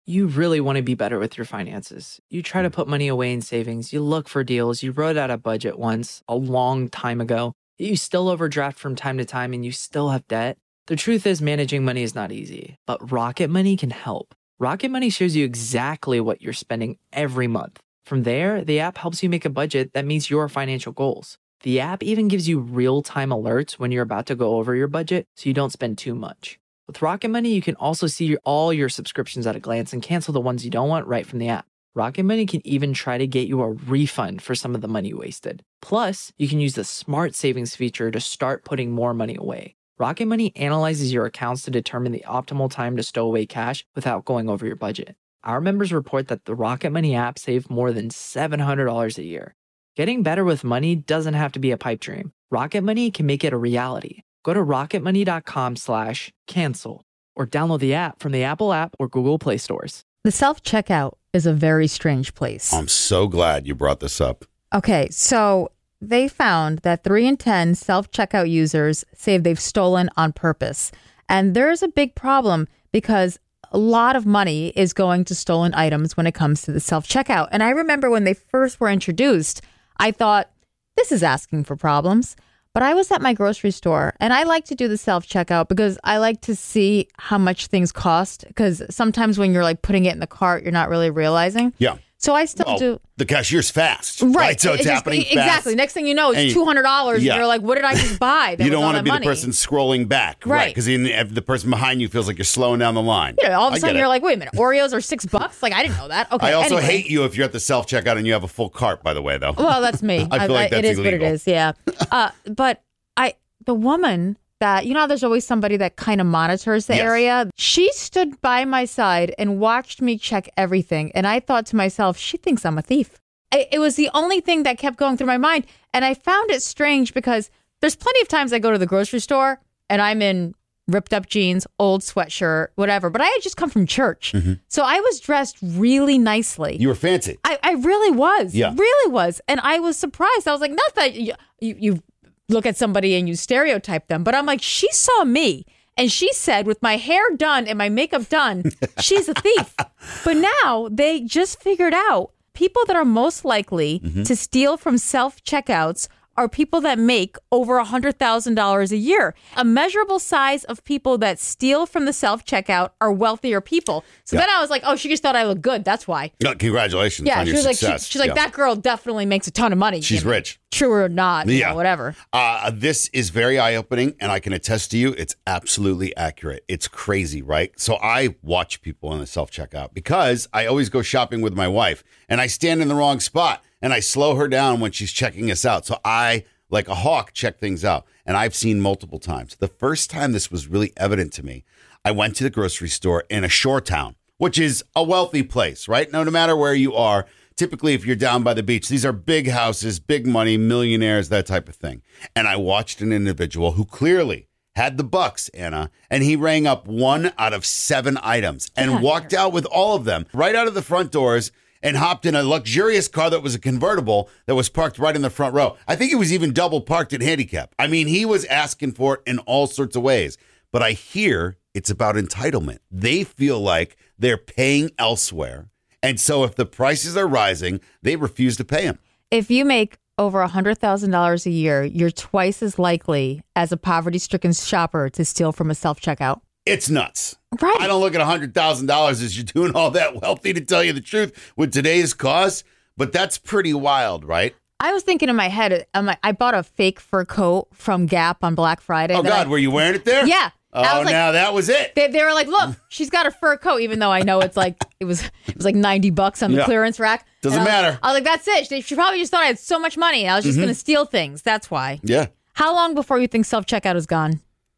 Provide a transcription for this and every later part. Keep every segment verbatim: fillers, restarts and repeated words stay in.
You really want to be better with your finances. You try to put money away in savings. You look for deals. You wrote out a budget once a long time ago. You still overdraft from time to time and you still have debt. The truth is managing money is not easy, but Rocket Money can help. Rocket Money shows you exactly what you're spending every month. From there, the app helps you make a budget that meets your financial goals. The app even gives you real-time alerts when you're about to go over your budget so you don't spend too much. With Rocket Money, you can also see all your subscriptions at a glance and cancel the ones you don't want right from the app. Rocket Money can even try to get you a refund for some of the money you wasted. Plus, you can use the Smart Savings feature to start putting more money away. Rocket Money analyzes your accounts to determine the optimal time to stow away cash without going over your budget. Our members report that the Rocket Money app saved more than seven hundred dollars a year. Getting better with money doesn't have to be a pipe dream. Rocket Money can make it a reality. Go to rocketmoney.com slash cancel or download the app from the Apple app or Google Play stores. The self-checkout is a very strange place. I'm so glad you brought this up. Okay, so they found that three in ten self-checkout users say they've stolen on purpose. And there's a big problem because a lot of money is going to stolen items when it comes to the self-checkout. And I remember when they first were introduced, I thought, this is asking for problems. But I was at my grocery store and I like to do the self-checkout because I like to see how much things cost. Because sometimes when you're like putting it in the cart, you're not really realizing. Yeah. So I still well, do. The cashier's fast. Right. right? So it's, it's just, happening fast. Exactly. Next thing you know, it's two hundred dollars. Yeah. And you're like, what did I just buy? That you don't want to be money? the person scrolling back. Right. Because right, the person behind you feels like you're slowing down the line. You know, all of a I sudden you're like, wait a minute, Oreos are six bucks? Like, I didn't know that. Okay. I also anyway. hate you if you're at the self-checkout and you have a full cart, by the way, though. Well, that's me. I feel I, like that's It is illegal. what it is, yeah. Uh, but I, the woman that, you know, there's always somebody that kind of monitors the Yes. area. She stood by my side and watched me check everything. And I thought to myself, she thinks I'm a thief. I, it was the only thing that kept going through my mind. And I found it strange because there's plenty of times I go to the grocery store and I'm in ripped up jeans, old sweatshirt, whatever. But I had just come from church. Mm-hmm. So I was dressed really nicely. You were fancy. I, I really was. Yeah. Really was. And I was surprised. I was like, not that you, you, you look at somebody and you stereotype them, but I'm like, she saw me. And she said, with my hair done and my makeup done, she's a thief. But now they just figured out people that are most likely mm-hmm. to steal from self-checkouts are people that make over one hundred thousand dollars a year. A measurable size of people that steal from the self-checkout are wealthier people. So yeah. then I was like, oh, she just thought I looked good. That's why. No, congratulations yeah, on she your was success. Like, she, she's like, yeah. that girl definitely makes a ton of money. She's you know, rich. True or not, you yeah. know, whatever. Uh, this is very eye-opening, and I can attest to you, it's absolutely accurate. It's crazy, right? So I watch people in the self-checkout because I always go shopping with my wife, and I stand in the wrong spot, and I slow her down when she's checking us out. So I, like a hawk, check things out, and I've seen multiple times. The first time this was really evident to me, I went to the grocery store in a shore town, which is a wealthy place, right? No, no matter where you are, typically if you're down by the beach, these are big houses, big money, millionaires, that type of thing. And I watched an individual who clearly had the bucks, Anna, and he rang up one out of seven items and yeah, walked out with all of them right out of the front doors and hopped in a luxurious car that was a convertible that was parked right in the front row. I think it was even double parked at handicap. I mean, he was asking for it in all sorts of ways. But I hear it's about entitlement. They feel like they're paying elsewhere. And so if the prices are rising, they refuse to pay them. If you make over one hundred thousand dollars a year, you're twice as likely as a poverty-stricken shopper to steal from a self-checkout. It's nuts. Right. I don't look at one hundred thousand dollars as you're doing all that wealthy, to tell you the truth, with today's cost. But that's pretty wild, right? I was thinking in my head, I'm like, I bought a fake fur coat from Gap on Black Friday. Oh, God, I, were you wearing it there? Yeah. Oh, like, now that was it. They, they were like, look, she's got a fur coat, even though I know it's like, it was it was like ninety bucks on the yeah. clearance rack. Doesn't I was, matter. I was like, that's it. She, she probably just thought I had so much money. I was just mm-hmm. going to steal things. That's why. Yeah. How long before you think self-checkout is gone?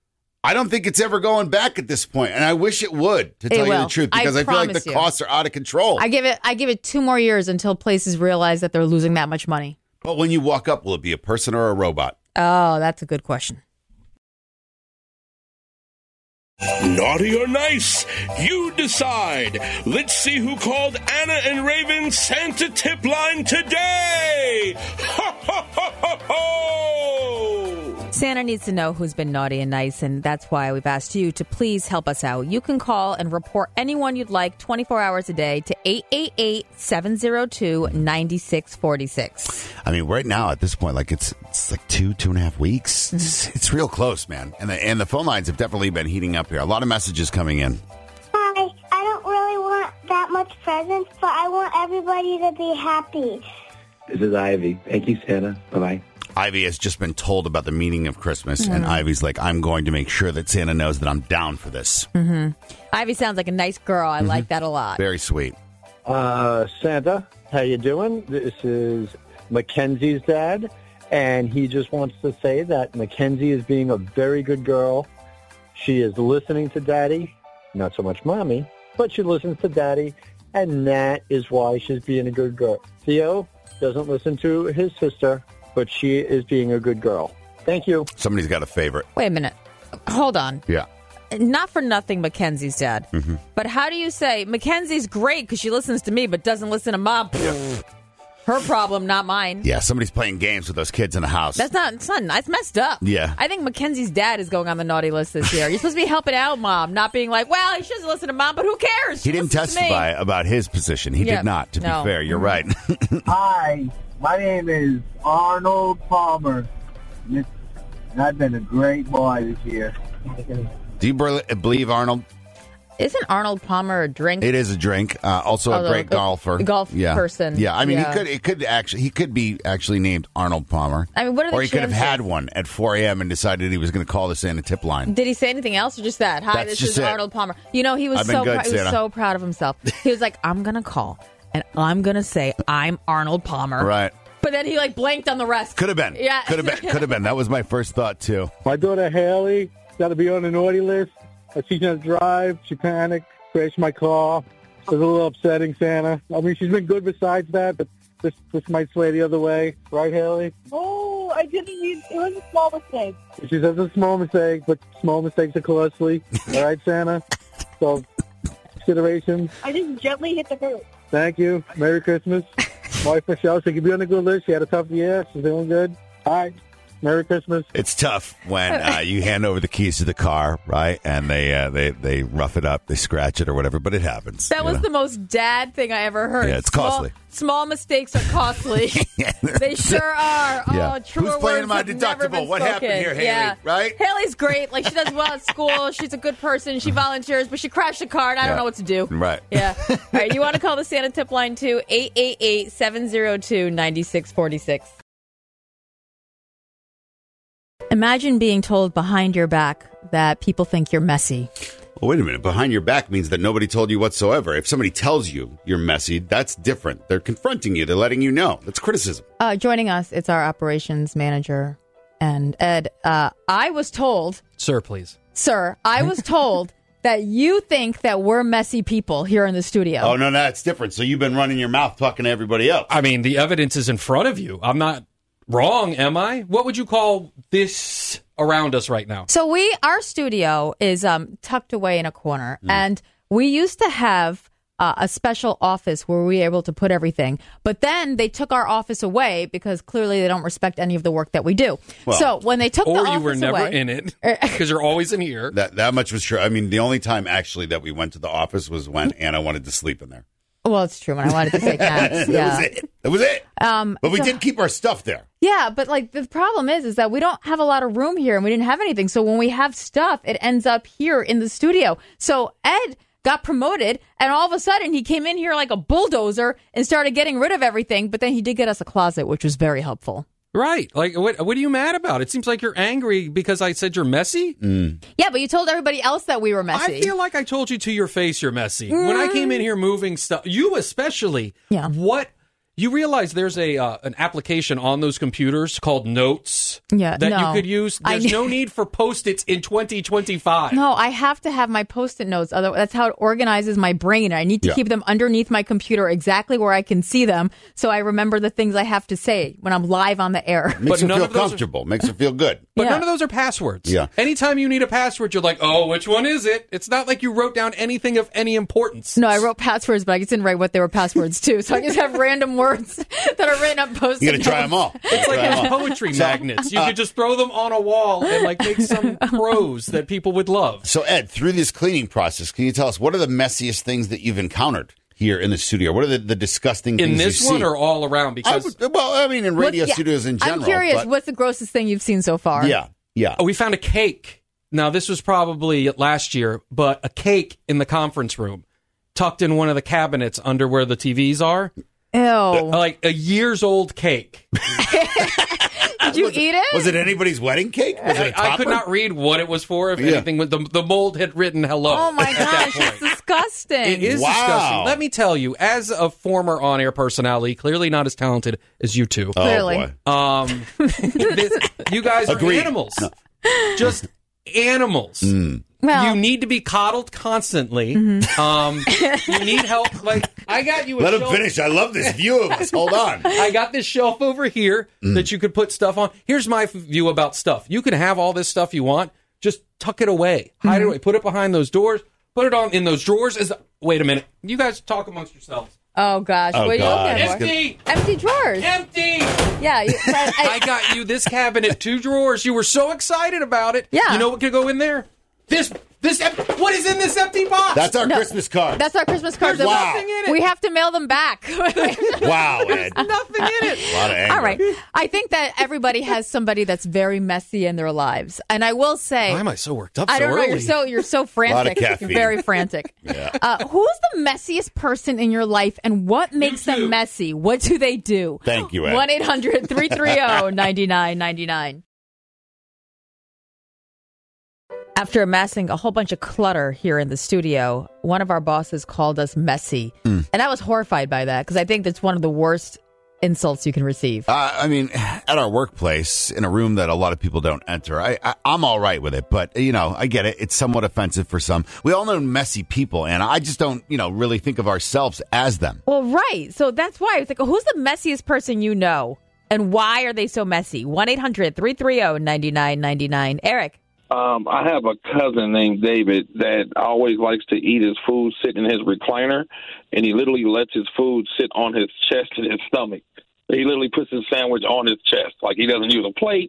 I don't think it's ever going back at this point, and I wish it would, to it tell will. you the truth, because I, I feel like the you. costs are out of control. I give it I give it two more years until places realize that they're losing that much money. But when you walk up, will it be a person or a robot? Oh, that's a good question. Naughty or nice, you decide. Let's see who called Anna and Raven's Santa tip line today. Ho, ho, ho, ho, ho! Santa needs to know who's been naughty and nice, and that's why we've asked you to please help us out. You can call and report anyone you'd like twenty-four hours a day to eight eight eight, seven oh two, nine six four six. I mean, right now at this point, like it's it's like two, two and a half weeks. Mm-hmm. It's, it's real close, man. And the, and the phone lines have definitely been heating up here. A lot of messages coming in. Hi, I don't really want that much presents, but I want everybody to be happy. This is Ivy. Thank you, Santa. Bye-bye. Ivy has just been told about the meaning of Christmas, mm. and Ivy's like, I'm going to make sure that Santa knows that I'm down for this. Mm-hmm. Ivy sounds like a nice girl. I mm-hmm. like that a lot. Very sweet. Uh, Santa, how you doing? This is Mackenzie's dad, and he just wants to say that Mackenzie is being a very good girl. She is listening to Daddy, not so much Mommy, but she listens to Daddy, and that is why she's being a good girl. Theo doesn't listen to his sister, but she is being a good girl. Thank you. Somebody's got a favorite. Wait a minute. Hold on. Yeah. Not for nothing, Mackenzie's dad. Mm-hmm. But how do you say, Mackenzie's great because she listens to me but doesn't listen to Mom? Yeah. Her problem, not mine. Yeah, somebody's playing games with those kids in the house. That's not, it's not, it's messed up. Yeah. I think Mackenzie's dad is going on the naughty list this year. You're supposed to be helping out Mom, not being like, well, he shouldn't listen to Mom, but who cares? He didn't testify about his position. He yeah. did not, to no. be fair. You're right. Hi, my name is Arnold Palmer, and I've been a great boy this year. Do you believe Arnold? Isn't Arnold Palmer a drink? It is a drink. Uh, also Although, a great a, golfer. A golf yeah. person. Yeah, I mean, yeah. he could. It could actually. He could be actually named Arnold Palmer. I mean, what are the Or he chances? could have had one at four a.m. and decided he was going to call the Santa tip line. Did he say anything else or just that? Hi, That's this just is it. Arnold Palmer. You know, he was I've been so good, pr- he was Santa. so proud of himself. He was like, I'm going to call and I'm going to say I'm Arnold Palmer. Right. But then he like blanked on the rest. Could have been. Yeah. Could have been. Could have been. That was my first thought too. My daughter Haley got to be on the naughty list. I teach her to drive. She panicked, crashed my car. It was a little upsetting, Santa. I mean, she's been good besides that, but this this might sway the other way. Right, Haley? Oh, I didn't mean it was a small mistake. She says it's a small mistake, but small mistakes are costly. All right, Santa? So, considerations. I just gently hit the curb. Thank you. Merry Christmas. My wife, Michelle, she could be on the good list. She had a tough year. She's doing good. All right. Merry Christmas. It's tough when uh, you hand over the keys to the car, right? And they uh, they they rough it up, they scratch it or whatever, but it happens. That was know? the most dad thing I ever heard. Yeah, it's small, costly. Small mistakes are costly. They sure are. Yeah. Oh, truer Who's playing words my have never been deductible? What happened spoken. here, Haley? Yeah. Right? Haley's great. Like, she does well at school. She's a good person. She volunteers, but she crashed a car, and I Yeah. don't know what to do. Right. Yeah. All right. You want to call the Santa tip line too? eight eight eight, seven oh two, nine six four six. Imagine being told behind your back that people think you're messy. Well, wait a minute. Behind your back means that nobody told you whatsoever. If somebody tells you you're messy, that's different. They're confronting you. They're letting you know. That's criticism. Uh, joining us, it's our operations manager. And Ed, uh, I was told... Sir, please. Sir, I was told that you think that we're messy people here in the studio. Oh, no, no, that's different. So you've been running your mouth talking to everybody else. I mean, the evidence is in front of you. I'm not wrong, am I? What would you call this around us right now? So we, our studio is um, tucked away in a corner, Mm. and we used to have uh, a special office where we were able to put everything. But then they took our office away because clearly they don't respect any of the work that we do. Well, so when they took the Or office you were never away, in it because you're always in here. That that much was true. I mean, the only time actually that we went to the office was when Anna wanted to sleep in there. Well, it's true. When I wanted to take naps, yeah. That was it. That was it. Um, but we so- did keep our stuff there. Yeah, but like the problem is, is that we don't have a lot of room here and we didn't have anything. So when we have stuff, it ends up here in the studio. So Ed got promoted and all of a sudden he came in here like a bulldozer and started getting rid of everything. But then he did get us a closet, which was very helpful. Right. Like, what What are you mad about? It seems like you're angry because I said you're messy. Mm. Yeah, but you told everybody else that we were messy. I feel like I told you to your face you're messy. Mm. When I came in here moving stuff, you especially, yeah. what... You realize there's a uh, an application on those computers called Notes yeah, that no. you could use. There's I, no need for Post-its in twenty twenty-five. No, I have to have my Post-it notes. Otherwise, that's how it organizes my brain. I need to yeah. keep them underneath my computer exactly where I can see them so I remember the things I have to say when I'm live on the air. Makes But her feel of those comfortable. Are... Makes her feel good. But yeah. none of those are passwords. Yeah. Anytime you need a password, you're like, oh, which one is it? It's not like you wrote down anything of any importance. No, I wrote passwords, but I just didn't write what they were passwords to. So I just have random words that are written on post-it You got to try them all. It's like poetry magnets. You could just throw them on a wall and like make some prose that people would love. So, Ed, through this cleaning process, can you tell us what are the messiest things that you've encountered here in the studio? What are the, the disgusting things in this you've one seen? or all around? Because I would, well, I mean, in radio What's- yeah, studios in general. I'm curious, but- what's the grossest thing you've seen so far? yeah, yeah. oh, we found a cake. Now, this was probably last year, but a cake in the conference room, tucked in one of the cabinets under where the T Vs are. Ew. Like a years old cake. Did you eat it? Was it anybody's wedding cake? Was it a I, I could topper? not read what it was for. If Yeah. anything, the, the mold had written hello. Oh my at that gosh, point. it's disgusting. It is Wow. disgusting. Let me tell you, as a former on-air personality, clearly not as talented as you two, Oh, Clearly. boy. um, this, you guys Agreed. are animals. Just animals. Mm. Well, You need to be coddled constantly. Um, you need help. Like I got you. A Let him shelf- finish. I love this view of us. Hold on. I got this shelf over here Mm. that you could put stuff on. Here's my f- view about stuff. You can have all this stuff you want. Just tuck it away. Hide it away. Put it behind those doors. Put it on in those drawers. Is wait a minute. You guys talk amongst yourselves. oh gosh, Oh, what are you God. looking for? Empty. Empty drawers. Empty. Yeah, you, but I I, got you this cabinet, two drawers. You were so excited about it. Yeah. You know what could go in there? This, this, em- what is in this empty box? That's our No. Christmas card. that's our Christmas card. There's Wow. nothing in it. We have to mail them back. wow, Ed. A nothing in it. lot of anger. All right. I think that everybody has somebody that's very messy in their lives, and I will say, Why am I so worked up I so don't know. early? You're so you're so frantic. caffeine. You're very frantic. uh, who's the messiest person in your life, and what makes them messy? What do they do? Thank you, Ed. One eight hundred three three zero nine nine nine nine. After amassing a whole bunch of clutter here in the studio, one of our bosses called us messy, Mm. and I was horrified by that because I think that's one of the worst insults you can receive. Uh, I mean, at our workplace, in a room that a lot of people don't enter, I, I, I'm all right with it. But, you know, I get it. It's somewhat offensive for some. We all know messy people, and I just don't, you know, really think of ourselves as them. Well, right. So that's why I was like, who's the messiest person you know? And why are they so messy? one eight hundred three three zero nine nine nine nine. Eric. Um, I have a cousin named David that always likes to eat his food sitting in his recliner, and he literally lets his food sit on his chest and his stomach. He literally puts his sandwich on his chest. Like he doesn't use a plate,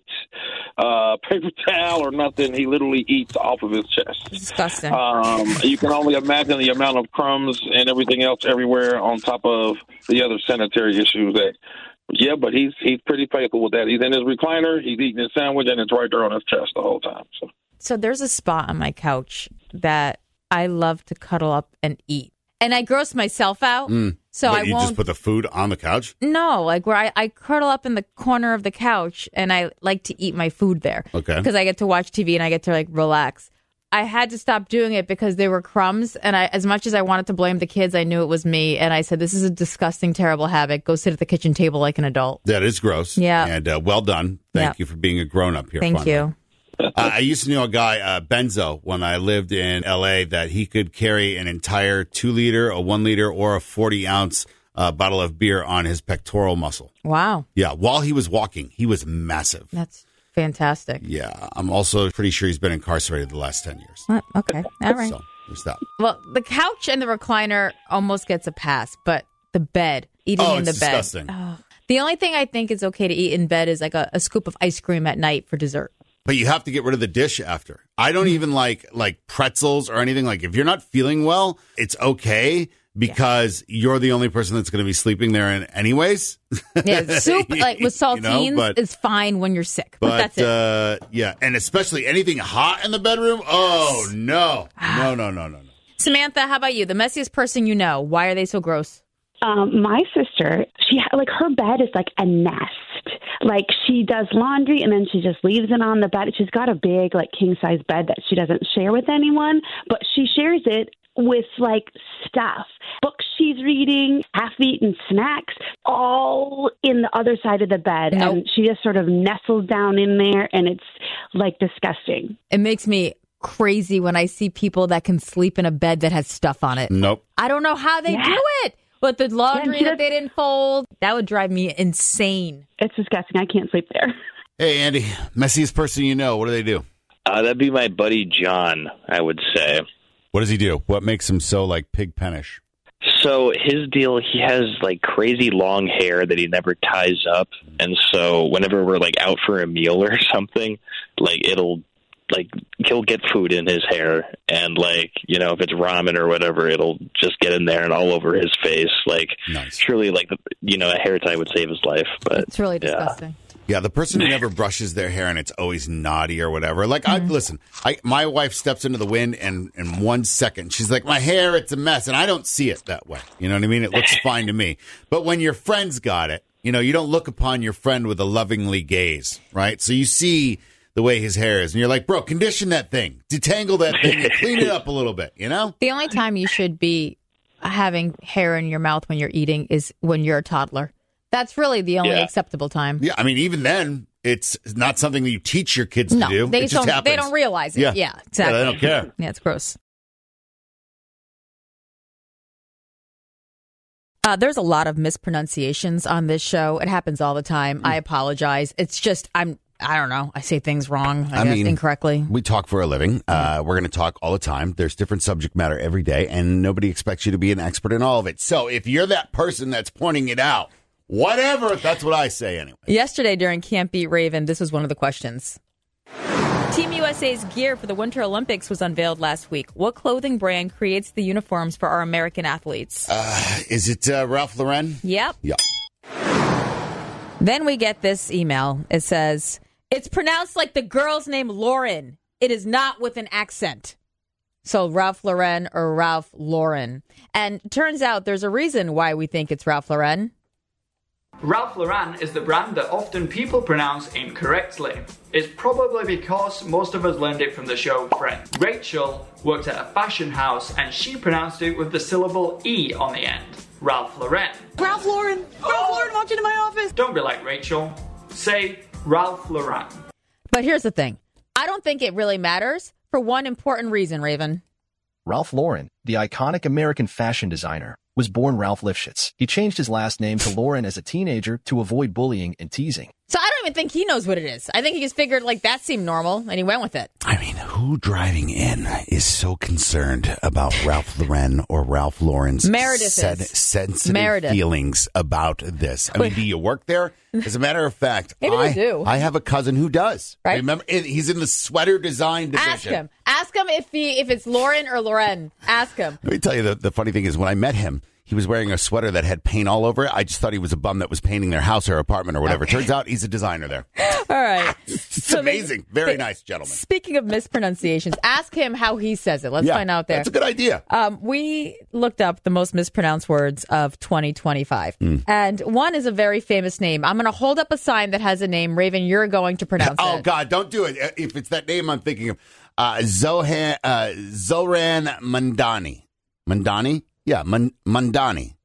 uh, paper towel, or nothing. He literally eats off of his chest. Disgusting. Um, you can only imagine the amount of crumbs and everything else everywhere on top of the other sanitary issues that yeah, but he's he's pretty faithful with that. He's in his recliner, he's eating his sandwich, and it's right there on his chest the whole time. So, so there's a spot on my couch that I love to cuddle up and eat. And I gross myself out. Mm. So What, I you won't. just put the food on the couch? No, like where I, I curl up in the corner of the couch and I like to eat my food there. Okay. Because I get to watch T V and I get to like relax. I had to stop doing it because they were crumbs. And I, as much as I wanted to blame the kids, I knew it was me. And I said, this is a disgusting, terrible habit. Go sit at the kitchen table like an adult. That is gross. Yeah. And uh, well done. Thank Yeah. you for being a grown up here. Thank finally. you. Uh, I used to know a guy, uh, Benzo, when I lived in L A, that he could carry an entire two liter, a one liter, or a forty ounce uh, bottle of beer on his pectoral muscle. Wow. Yeah, while he was walking, he was massive. That's fantastic. Yeah, I'm also pretty sure he's been incarcerated the last ten years. Uh, Okay. All right. So there's that. Well, the couch and the recliner almost gets a pass, but the bed, eating Oh, in the it's bed. disgusting. Oh. The only thing I think is okay to eat in bed is like a, a scoop of ice cream at night for dessert. But you have to get rid of the dish after. I don't even like like pretzels or anything. Like if you're not feeling well, it's okay because you're the only person that's going to be sleeping there in anyways. Yeah, soup like with You know, saltines but- is fine when you're sick, but, But that's it. uh, yeah, and especially anything hot in the bedroom. Oh no, no, no, no, no, no. Samantha, how about you? The messiest person you know. Why are they so gross? Um, my sister, she like her bed is like a nest. Like she does laundry and then she just leaves it on the bed. She's got a big like king size bed that she doesn't share with anyone, but she shares it with like stuff, books she's reading, half-eaten snacks, all in the other side of the bed. Nope. And she just sort of nestles down in there, and it's like disgusting. It makes me crazy when I see people that can sleep in a bed that has stuff on it. Nope. I don't know how they Yeah. do it. But the laundry she that does- they didn't fold, that would drive me insane. It's disgusting. I can't sleep there. Hey Andy, messiest person you know. What do they do? Uh, that'd be my buddy John, I would say. What does he do? What makes him so like pig pennish? So his deal, he has like crazy long hair that he never ties up. And so whenever we're like out for a meal or something, like it'll like he'll get food in his hair. And like, you know, if it's ramen or whatever, it'll just get in there and all over his face. Like nice. Surely like, you know, a hair tie would save his life. But it's really disgusting. Yeah. Yeah, the person who never brushes their hair and it's always naughty or whatever. Like, I listen, I my wife steps into the wind and in one second, she's like, my hair, it's a mess. And I don't see it that way. You know what I mean? It looks fine to me. But when your friend's got it, you know, you don't look upon your friend with a lovingly gaze, right? So you see the way his hair is and you're like, bro, condition that thing, detangle that thing, and clean it up a little bit, you know? The only time you should be having hair in your mouth when you're eating is when you're a toddler. That's really the only Yeah. acceptable time. Yeah, I mean, even then, it's not something that you teach your kids No, to do. they it just don't. happens. They don't realize it. Yeah, Yeah, exactly. Yeah, they don't care. Yeah, it's gross. Uh, there's a lot of mispronunciations on this show. It happens all the time. I apologize. It's just I'm. I don't know. I say things wrong. I, I guess mean, incorrectly. We talk for a living. Uh, we're going to talk all the time. There's different subject matter every day, and nobody expects you to be an expert in all of it. So if you're that person that's pointing it out, whatever, that's what I say anyway. Yesterday during Can't Beat Raven, this was one of the questions. Team U S A's gear for the Winter Olympics was unveiled last week. What clothing brand creates the uniforms for our American athletes? Uh, is it uh, Ralph Lauren? Yep. Yeah. Then we get this email. It says, it's pronounced like the girl's name Lauren. It is not with an accent. So Ralph Lauren or Ralph Lauren. And turns out there's a reason why we think it's Ralph Lauren. Ralph Lauren is the brand that often people pronounce incorrectly. It's probably because most of us learned it from the show Friends. Rachel worked at a fashion house and she pronounced it with the syllable E on the end. Ralph Lauren. Ralph Lauren! Ralph Lauren walked into my office! Don't be like Rachel. Say Ralph Lauren. But here's the thing. I don't think it really matters for one important reason, Raven. Ralph Lauren, the iconic American fashion designer, was born Ralph Lifshitz. He changed his last name to Lauren as a teenager to avoid bullying and teasing. So I don't even think he knows what it is. I think he just figured like that seemed normal and he went with it. I mean, who driving in is so concerned about Ralph Lauren or Ralph Lauren's Meredith sen- is. sensitive Meredith. feelings about this? I mean, do you work there? As a matter of fact, Maybe I, they do. I have a cousin who does. Right? Remember, he's in the sweater design division. Ask him. Ask him if he if it's Lauren or Lauren. Ask him. Let me tell you, the, the funny thing is when I met him, he was wearing a sweater that had paint all over it. I just thought he was a bum that was painting their house or apartment or whatever. Turns out he's a designer there. All right. It's amazing. Very nice gentleman. Speaking of mispronunciations, ask him how he says it. Let's Yeah, find out there. That's a good idea. Um, we looked up the most mispronounced words of twenty twenty-five. Mm. And one is a very famous name. I'm going to hold up a sign that has a name. Raven, you're going to pronounce Oh, it. God, don't do it. If it's that name I'm thinking of. Uh, Zohan, uh, Zoran Mandani. Mandani? Yeah, Man- Mandani.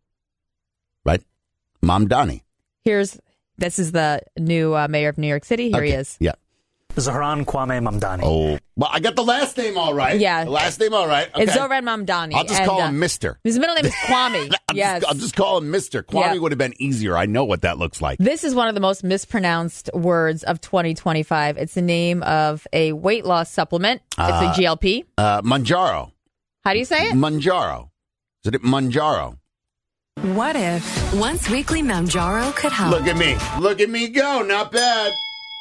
Right? Mamdani. Here's, this is the new uh, mayor of New York City. Here Okay, he is. Yeah. Zahran Kwame Mamdani. Oh, well, I got the last name all right. Yeah. The last name all right. Okay. It's Zoran Mamdani. I'll just and, call uh, him Mister His middle name is Kwame. I'll, yes. just, I'll just call him Mister Kwame Yeah. would have been easier. I know what that looks like. This is one of the most mispronounced words of twenty twenty-five. It's the name of a weight loss supplement. It's Uh, a G L P. Uh, Manjaro. How do you say it? Manjaro. Is it Manjaro? What if once weekly Manjaro could help? Look at me. Look at me go. Not bad.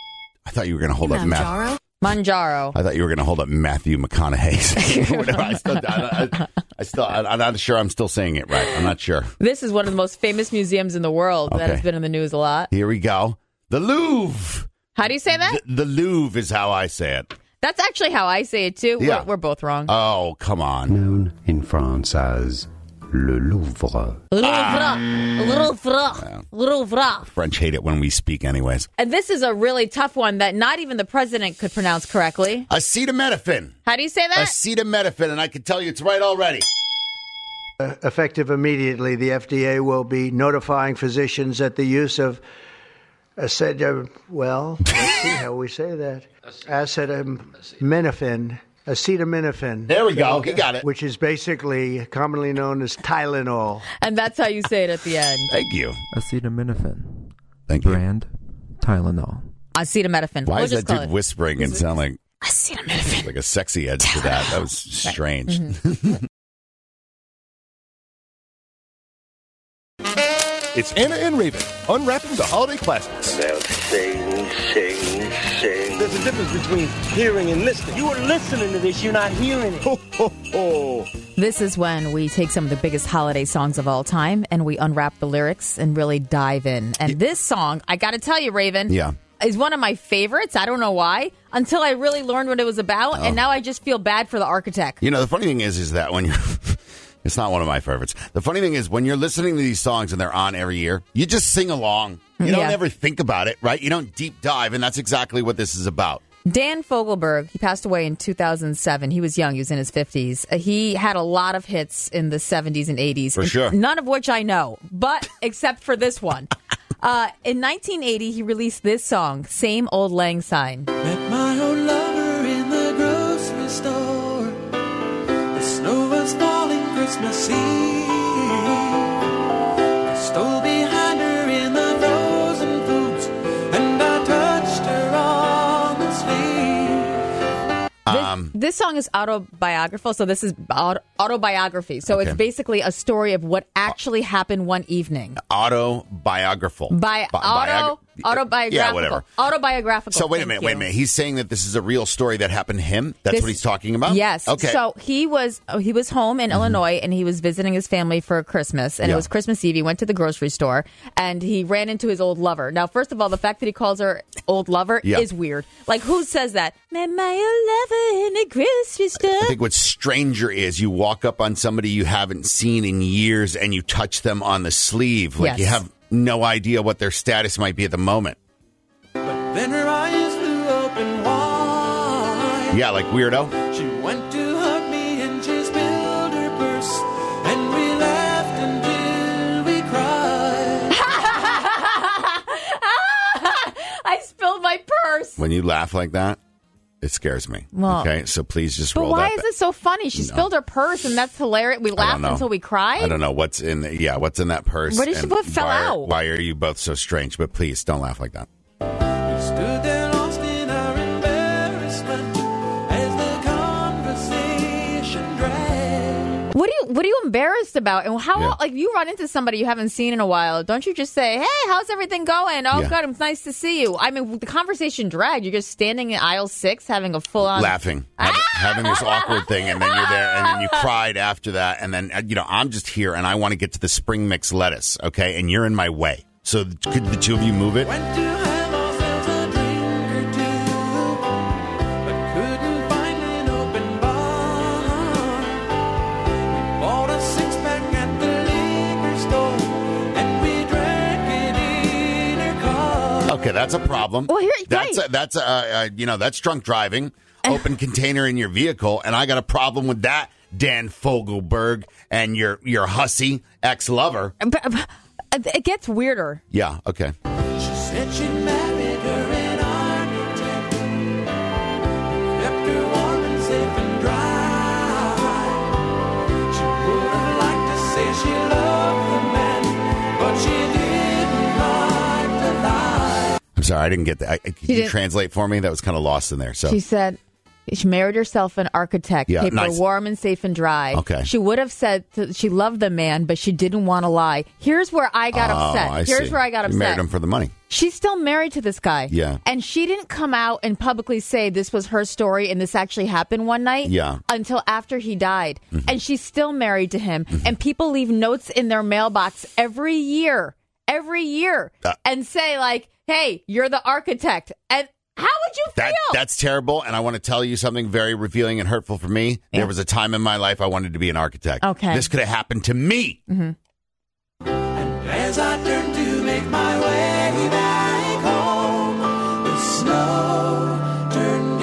I thought you were going to hold up Matt. Manjaro? Manjaro. I thought you were going to hold up Matthew McConaughey's. Whatever. I still, I, I, I still, I'm not sure. I'm still saying it right. I'm not sure. This is one of the most famous museums in the world that Okay. has been in the news a lot. Here we go. The Louvre. How do you say that? The, the Louvre is how I say it. That's actually how I say it too. Yeah. We're, we're both wrong. Oh, come on. Known in France as Le Louvre. Louvre. Louvre. Louvre. French hate it when we speak anyways. And this is a really tough one that not even the president could pronounce correctly. Acetaminophen. How do you say that? Acetaminophen, and I can tell you it's right already. Uh, effective immediately, the F D A will be notifying physicians that the use of acet- well, let's see how we say that. Acetaminophen. Acetaminophen. There we go. You got it. Which is basically commonly known as Tylenol. And that's how you say it at the end. Thank you. Acetaminophen. Thank you. Brand Tylenol. Acetaminophen. Why We'll is just that call dude it whispering and sound like Acetaminophen? like a sexy edge to that? That was strange. Mhm. It's Anna and Raven, unwrapping the holiday classics. They'll sing, sing, sing. There's a difference between hearing and listening. You are listening to this, you're not hearing it. Ho, ho, ho. This is when we take some of the biggest holiday songs of all time and we unwrap the lyrics and really dive in. And this song, I got to tell you, Raven, Yeah. is one of my favorites. I don't know why, until I really learned what it was about. Oh. And now I just feel bad for the architect. You know, the funny thing is, is that when you're, it's not one of my favorites. The funny thing is when you're listening to these songs and they're on every year, you just sing along. You don't Yeah. ever think about it, right? You don't deep dive, and that's exactly what this is about. Dan Fogelberg, he passed away in two thousand seven. He was young. He was in his fifties. Uh, he had a lot of hits in the seventies and eighties. For and sure. None of which I know, but except for this one. Uh, in nineteen eighty, he released this song, Same Old Lang Syne. Met my old lover in the grocery store. The snow was falling Christmas Eve. I stole behind her in the frozen foods, and I touched her on the sleeve. Um, This song is autobiographical, so this is auto- autobiography. So Okay. it's basically a story of what actually happened one evening. Autobiographical. By Bi- auto, biog- autobiographical. Yeah, whatever. Autobiographical. So wait a thank minute, you. wait a minute. He's saying that this is a real story that happened to him? That's This- what he's talking about? Yes. Okay. So he was oh, he was home in Illinois and he was visiting his family for Christmas, and Yeah. it was Christmas Eve. He went to the grocery store and he ran into his old lover. Now, first of all, the fact that he calls her old lover Yeah. is weird. Like, who says that? Met my old lover in the grocery store. I think what's stranger is you walk up on somebody you haven't seen in years and you touch them on the sleeve. Like Yes. you have no idea what their status might be at the moment. Then her eyes flew open wide. Yeah, like weirdo. She went to hug me and she spilled her purse, and we laughed until we cried. I spilled my purse. When you laugh like that, it scares me. Well, okay, so please just But roll why that is it so funny? She No. spilled her purse, and that's hilarious. We I don't laughed know. until we cried. I don't know what's in. Yeah, what's in that purse? What did she and put fell why are- out? Why are you both so strange? But please don't laugh like that. Stood there lost in our embarrassment as the conversation dragged. What do you What are you embarrassed about? And how Yeah. like you run into somebody you haven't seen in a while? Don't you just say, "Hey, how's everything going? Oh, Yeah. good, it's nice to see you." I mean, the conversation dragged. You're just standing in aisle six having a full on Laughing, having, having this awkward thing, and then you're there, and then you cried after that, and then uh, you know I'm just here, and I want to get to the spring mix lettuce, okay, and you're in my way. So could the two of you move it? Went to have ourselves a drink or two, but couldn't find an open bar. We bought a six-pack at the liquor store, and we drank it in her car. Okay, that's a problem. Well, here- that's right. a, that's a, uh, you know that's drunk driving, open container in your vehicle, and I got a problem with that, Dan Fogelberg, and your your hussy ex lover. But, but, it gets weirder. Yeah. Okay. She said she married her an architect, kept her warm and safe and dry. She would have liked to say she loved the man, but she didn't like to lie. I'm sorry, I didn't get that. I, could you didn't- translate for me? That was kind of lost in there. So She said she married herself an architect, Yeah, kept nice. her warm and safe and dry. Okay. She would have said that she loved the man, but she didn't want to lie. Here's where I got Oh, upset. I Here's see. where I got You upset. married him for the money. She's still married to this guy. Yeah. And she didn't come out and publicly say this was her story and this actually happened one night. Yeah. Until after he died. Mm-hmm. And she's still married to him. And people leave notes in their mailbox every year, every year, Uh, and say, like, hey, you're the architect. And how would you feel? That that's terrible, and I want to tell you something very revealing and hurtful for me. Yeah. There was a time in my life I wanted to be an architect. Okay. This could have happened to me. Mm-hmm. As I turned to make my way back home, the snow turned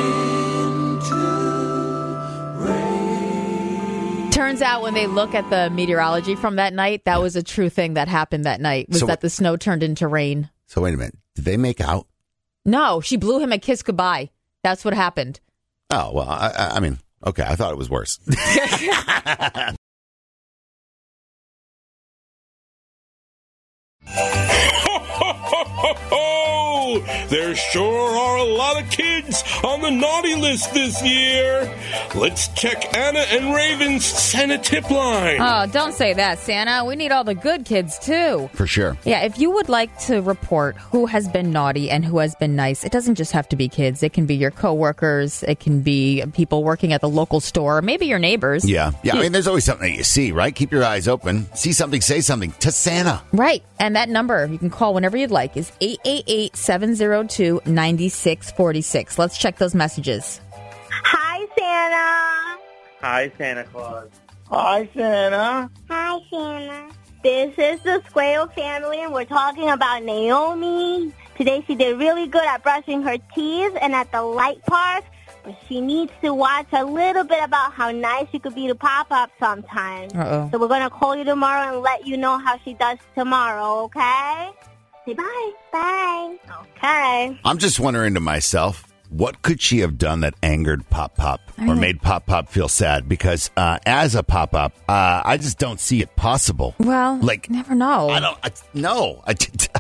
into rain. Turns out when they look at the meteorology from that night, that was a true thing that happened that night, was So- that the snow turned into rain. So wait a minute. Did they make out? No, she blew him a kiss goodbye. That's what happened. Oh, well, I, I I mean, okay. I thought it was worse. ho, ho! There sure are a lot of kids on the naughty list this year. Let's check Anna and Raven's Santa tip line. Oh, don't say that, Santa. We need all the good kids, too. For sure. Yeah, if you would like to report who has been naughty and who has been nice, it doesn't just have to be kids. It can be your coworkers. It can be people working at the local store. Maybe your neighbors. Yeah. Yeah. I mean, there's always something that you see, right? Keep your eyes open. See something, say something to Santa. Right. And that number you can call whenever you'd like is eight eight eight, seven oh two, nine six four six. Let's check those messages. Hi, Santa. Hi, Santa Claus. Hi, Santa. Hi, Santa. This is the Squayo family, and we're talking about Naomi. Today she did really good at brushing her teeth and at the light park, but she needs to watch a little bit about how nice she could be to Pop-Up sometimes. Uh-oh. So we're going to call you tomorrow and let you know how she does tomorrow, okay? Say bye. Bye. Okay. I'm just wondering to myself, what could she have done that angered Pop Pop I or mean- made Pop Pop feel sad? Because uh, as a Pop Pop, uh, I just don't see it possible. Well, Like, never know. I don't. I, no, I,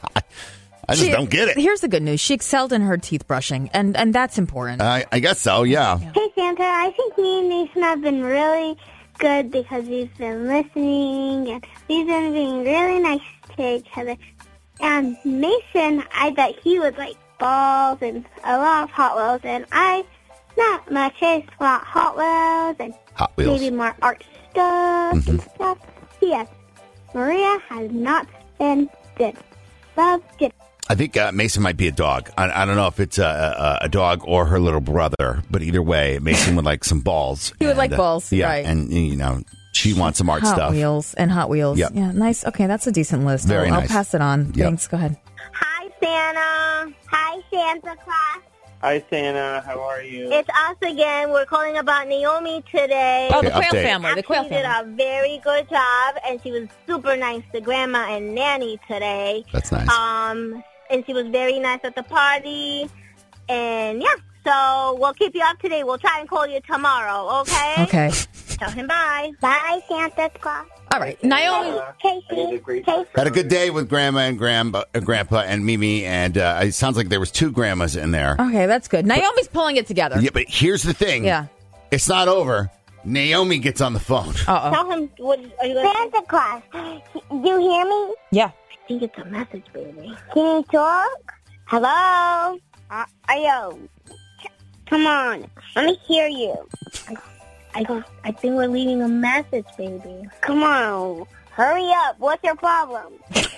I just She- don't get it. Here's the good news. She excelled in her teeth brushing, and, and that's important. I, I guess so. Yeah. Hey, Santa, I think me and Mason have been really good because we've been listening and we've been being really nice to each other. And Mason, I bet he would like balls and a lot of Hot Wheels, and I not much. I just want Hot Wheels and Hot Wheels. maybe more art stuff and Mhm. stuff. Yes, Maria has not been good. Love, good. I think uh, Mason might be a dog. I, I don't know if it's a, a, a dog or her little brother, but either way, Mason would like some balls. He would And, like uh, balls, Yeah, right. and you know she wants some art Hot stuff. Wheels and Hot Wheels. Yep. Yeah, nice. Okay, that's a decent list. Very I'll, nice. I'll pass it on. Yep. Thanks. Go ahead. Hi, Santa. Hi, Santa Claus. Hi, Santa. How are you? It's us again. We're calling about Naomi today. Oh, the Okay, Quail update. family, the Quail Actually did a very good job, and she was super nice to Grandma and Nanny today. That's nice. Um, and she was very nice at the party. And, yeah, so we'll keep you up to date. We'll try and call you tomorrow, okay? Okay. Tell him bye. Bye, Santa Claus. All right. Naomi. Casey. Casey. Had a good day with Grandma and Grandpa, uh, Grandpa and Mimi, and uh, it sounds like there was two grandmas in there. Okay, that's good. Naomi's pulling it together. Yeah, but here's the thing. Yeah. It's not over. Naomi gets on the phone. Uh-oh. Tell him what are you gonna Santa Claus. You hear me? Yeah. I think it's a message, baby. Can you talk? Hello? Uh, ayo. Come on. Let me hear you. I, I go. I think we're leaving a message, baby. Come on. Hurry up. What's your problem?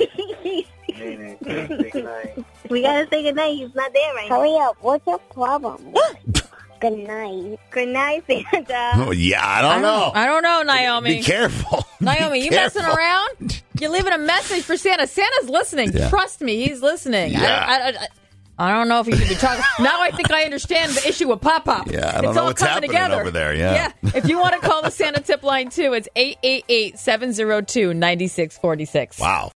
We gotta say goodnight. He's not there right now. Hurry up. What's your problem? Good night. Good night, Santa. Oh, yeah, I don't know. I don't know, Naomi. Be careful. Naomi, Be you careful. messing around? You're leaving a message for Santa. Santa's listening. Yeah. Trust me, he's listening. I, Yeah. I, I, I don't know if you should be talking. Now I think I understand the issue with Pop Pop. Yeah, I don't it's know all what's coming happening together. over there, yeah. Yeah. If you want to call the Santa tip line too, it's eight eight eight, seven oh two, nine six four six. Wow.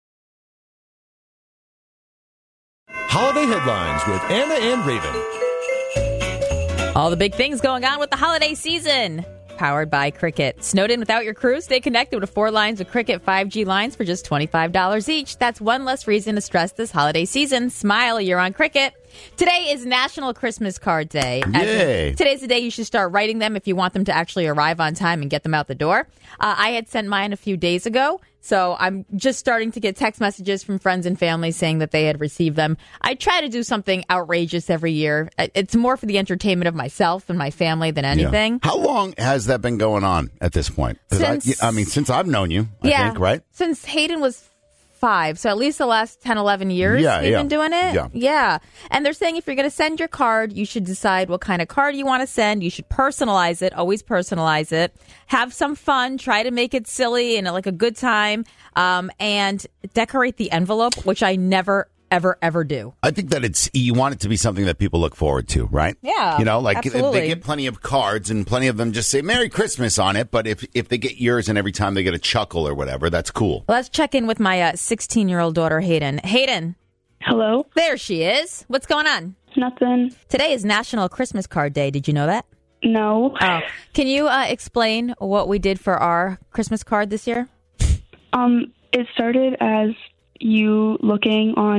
Holiday headlines with Anna and Raven. All the big things going on with the holiday season. Powered by Cricket. Snowed in without your crew? Stay connected with four lines of Cricket five G lines for just twenty-five dollars each. That's one less reason to stress this holiday season. Smile, you're on Cricket. Today is National Christmas Card Day. As Yay. in, Today's the day you should start writing them if you want them to actually arrive on time and get them out the door. Uh, I had sent mine a few days ago, so I'm just starting to get text messages from friends and family saying that they had received them. I try to do something outrageous every year. It's more for the entertainment of myself and my family than anything. Yeah. How long has that been going on at this point? 'Cause Since- I, I mean, since I've known you, I yeah, think, right? Since Hayden was five, so at least the last ten, eleven years Yeah, we've yeah. been doing it. Yeah. yeah. And they're saying if you're going to send your card, you should decide what kind of card you want to send. You should personalize it. Always personalize it. Have some fun. Try to make it silly and like a good time. Um, and decorate the envelope, which I never, ever, ever do. I think that it's you want it to be something that people look forward to, right? Yeah, you know, like if absolutely. they get plenty of cards and plenty of them just say Merry Christmas on it, but if if they get yours and every time they get a chuckle or whatever, that's cool. Let's check in with my uh, sixteen-year-old daughter, Hayden. Hayden. Hello. There she is. What's going on? Nothing. Today is National Christmas Card Day. Did you know that? No. Oh. Can you uh, explain what we did for our Christmas card this year? Um, it started as you looking on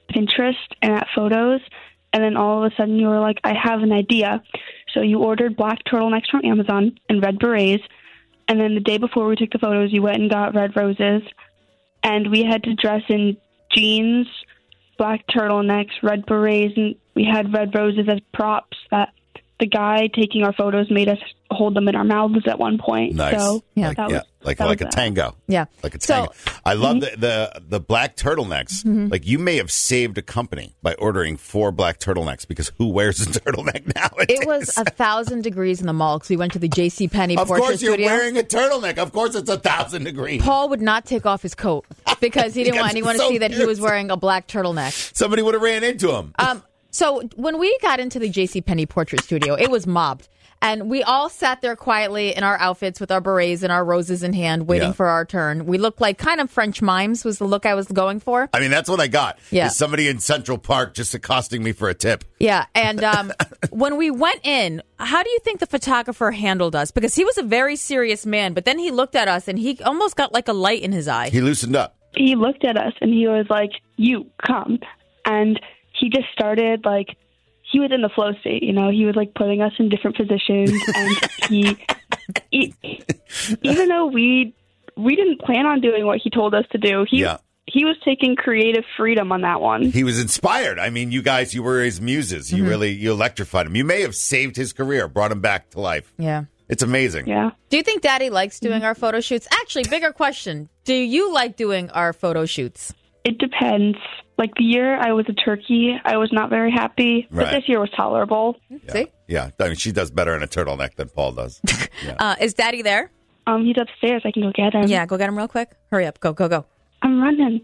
Pinterest and at photos, and then all of a sudden you were like, I have an idea. So you ordered black turtlenecks from Amazon and red berets, and then the day before we took the photos, you went and got red roses, and we had to dress in jeans, black turtlenecks, red berets, and we had red roses as props that the guy taking our photos made us hold them in our mouths at one point. Nice. So Yeah. Like, that yeah, was, like, that like a was that. tango. Yeah. Like a So- tango. I love the, the the black turtlenecks. Mhm. Like, you may have saved a company by ordering four black turtlenecks, because who wears a turtleneck now? It was a thousand degrees in the mall because we went to the J C Penney Of portrait course you're studio. wearing a turtleneck. Of course it's a thousand degrees. Paul would not take off his coat because he didn't Because want anyone it's to so see that he was wearing a black turtleneck. Somebody would have ran into him. Um, so when we got into the J C Penney portrait studio, it was mobbed. And we all sat there quietly in our outfits with our berets and our roses in hand, waiting Yeah. for our turn. We looked like kind of French mimes was the look I was going for. I mean, that's what I got. Yeah. Is somebody in Central Park just accosting me for a tip. Yeah. And um, when we went in, how do you think the photographer handled us? Because he was a very serious man, but then he looked at us and he almost got like a light in his eye. He loosened up. He looked at us and he was like, you come. And he just started like, he was in the flow state, you know, he was like putting us in different positions. And he, he even though we, we didn't plan on doing what he told us to do, he, Yeah. he was taking creative freedom on that one. He was inspired. I mean, you guys, you were his muses. You Mhm. really, you electrified him. You may have saved his career, brought him back to life. Yeah. It's amazing. Yeah. Do you think Daddy likes doing our photo shoots? Actually, bigger question. Do you like doing our photo shoots? It depends. Like the year I was a turkey, I was not very happy, but Right. this year was tolerable. See? Yeah. I mean, she does better in a turtleneck than Paul does. Uh, is Daddy there? Um, he's upstairs. I can go get him. Yeah, go get him real quick. Hurry up. Go, go, go. I'm running.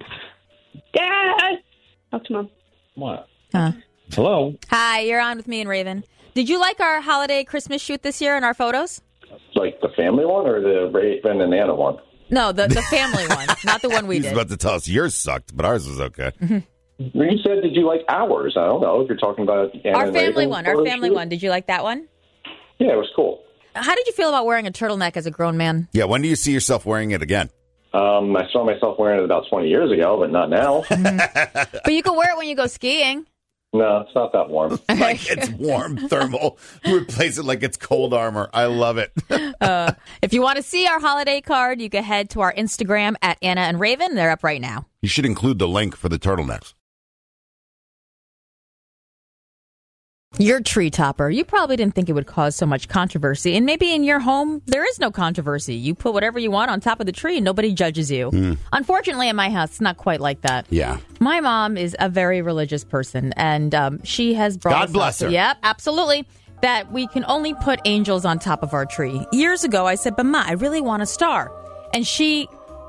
Dad! Talk to Mom. What? Huh. Hello? Hi, you're on with me and Raven. Did you like our holiday Christmas shoot this year in our photos? Like the family one or the Raven and Anna one? No, the, the family one, not the one we He's did. about to tell us yours sucked, but ours was okay. You said, did you like ours? I don't know if you're talking about Anna Our and family Raven one, our photo family shoot. one. Did you like that one? Yeah, it was cool. How did you feel about wearing a turtleneck as a grown man? Yeah. When do you see yourself wearing it again? Um, I saw myself wearing it about twenty years ago, but not now. But you can wear it when you go skiing. No, it's not that warm. Like it's warm thermal. Replace it like it's cold armor. I love it. Uh, if you want to see our holiday card, you can head to our Instagram at Anna and Raven. They're up right now. You should include the link for the turtlenecks. Your tree topper. You probably didn't think it would cause so much controversy. And maybe in your home, there is no controversy. You put whatever you want on top of the tree and nobody judges you. Mm. Unfortunately, in my house, it's not quite like that. Yeah. My mom is a very religious person, and um, she has brought God us bless up- her. Yep, absolutely. That we can only put angels on top of our tree. Years ago, I said, but Ma, I really want a star. And she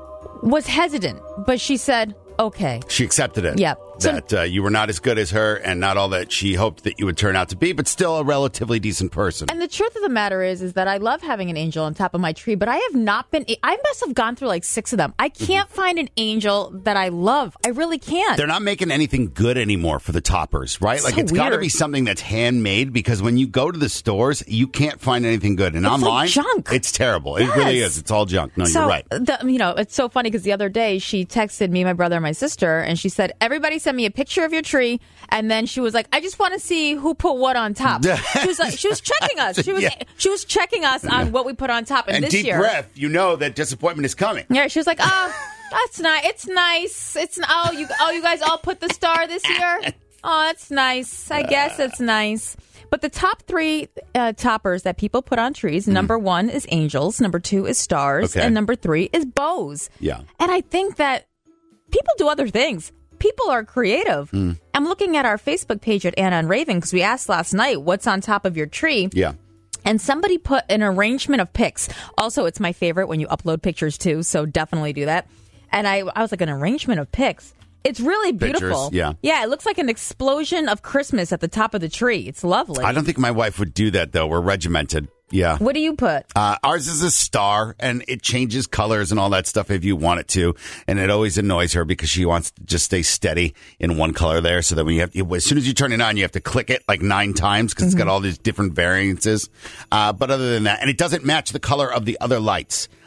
was hesitant, but she said, okay. She accepted it. Yep. So- That uh, you were not as good as her and not all that she hoped that you would turn out to be, but still a relatively decent person. And the truth of the matter is, is that I love having an angel on top of my tree, but I have not been, I must have gone through like six of them. I can't find an angel that I love. I really can't. They're not making anything good anymore for the toppers, right? Like So it's got to weird. be something that's handmade, because when you go to the stores, you can't find anything good. And It's like online, junk. it's terrible. It really Yes. is. It's all junk. No, so, you're right. The, you know, it's so funny because the other day she texted me, my brother, and my sister, and she said, everybody send me a picture of your tree. And then she was like, I just want to see who put what on top. She was like, she was checking us. She was Yeah. she was checking us on what we put on top. And, And this deep year, breath, you know that disappointment is coming. yeah, she was like, oh, that's nice. It's nice. It's oh, you oh, you guys all put the star this year. Oh, that's nice. I guess it's nice. But the top three uh, toppers that people put on trees, number one is angels, number two is stars, Okay. and number three is bows. Yeah. And I think that people do other things. People are creative. Mm. I'm looking at our Facebook page at Anna and Raven because we asked last night, what's on top of your tree? Yeah. And somebody put an arrangement of pics. Also, it's my favorite when you upload pictures too, so definitely do that. And I, I was like, an arrangement of pics. It's really beautiful. Pictures, yeah. Yeah, it looks like an explosion of Christmas at the top of the tree. It's lovely. I don't think my wife would do that, though. We're regimented. Yeah. What do you put? Uh, ours is a star, and it changes colors and all that stuff if you want it to. And it always annoys her because she wants to just stay steady in one color there. So that when you have, as soon as you turn it on, you have to click it like nine times because it's got all these different variances. Uh, but other than that, and it doesn't match the color of the other lights.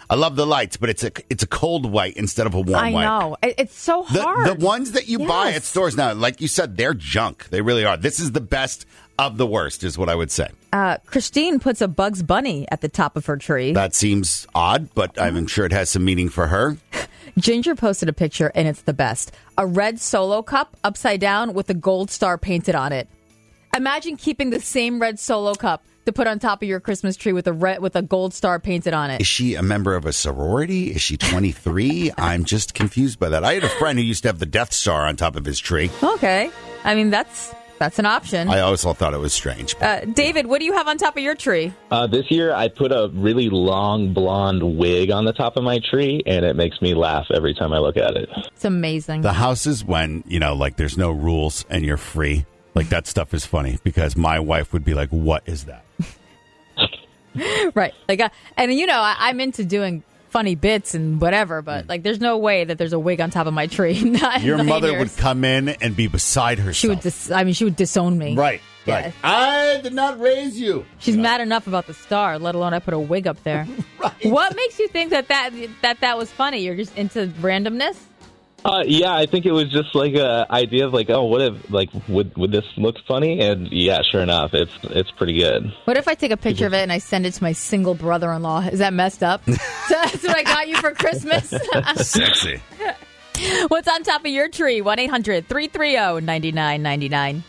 I love the lights, but it's a it's a cold white instead of a warm I white. know. It- It's so The, hard. the ones that you buy Yes. at stores now, like you said, they're junk. They really are. This is the best of the worst, is what I would say. Uh, Christine puts a Bugs Bunny at the top of her tree. That seems odd, but I'm sure it has some meaning for her. Ginger posted a picture, and it's the best. A red Solo cup upside down with a gold star painted on it. Imagine keeping the same red Solo cup to put on top of your Christmas tree with a red with a gold star painted on it. Is she a member of a sorority? Is she twenty-three? I'm just confused by that. I had a friend who used to have the Death Star on top of his tree. Okay. I mean, that's that's an option. I always thought it was strange. Uh, David, what do you have on top of your tree? Uh, this year, I put a really long blonde wig on the top of my tree, and it makes me laugh every time I look at it. It's amazing. The houses when, you know, like there's no rules and you're free. Like that stuff is funny because my wife would be like, what is that? Right. Like, uh, and you know, I, I'm into doing funny bits and whatever, but like, there's no way that there's a wig on top of my tree. Not in Your the mother years. would come in and be beside herself. She would. Dis- I mean, she would disown me. Right. Yeah. Right. I did not raise you. She's mad enough about the star, let alone I put a wig up there. What makes you think that that that that was funny? You're just into randomness. Uh, yeah, I think it was just like a idea of like, oh, what if like would would this look funny? And yeah, sure enough, it's it's pretty good. What if I take a picture of it and I send it to my single brother-in-law? Is that messed up? That's what I got you for Christmas. Sexy. What's on top of your tree? one eight hundred three three zero nine nine nine nine.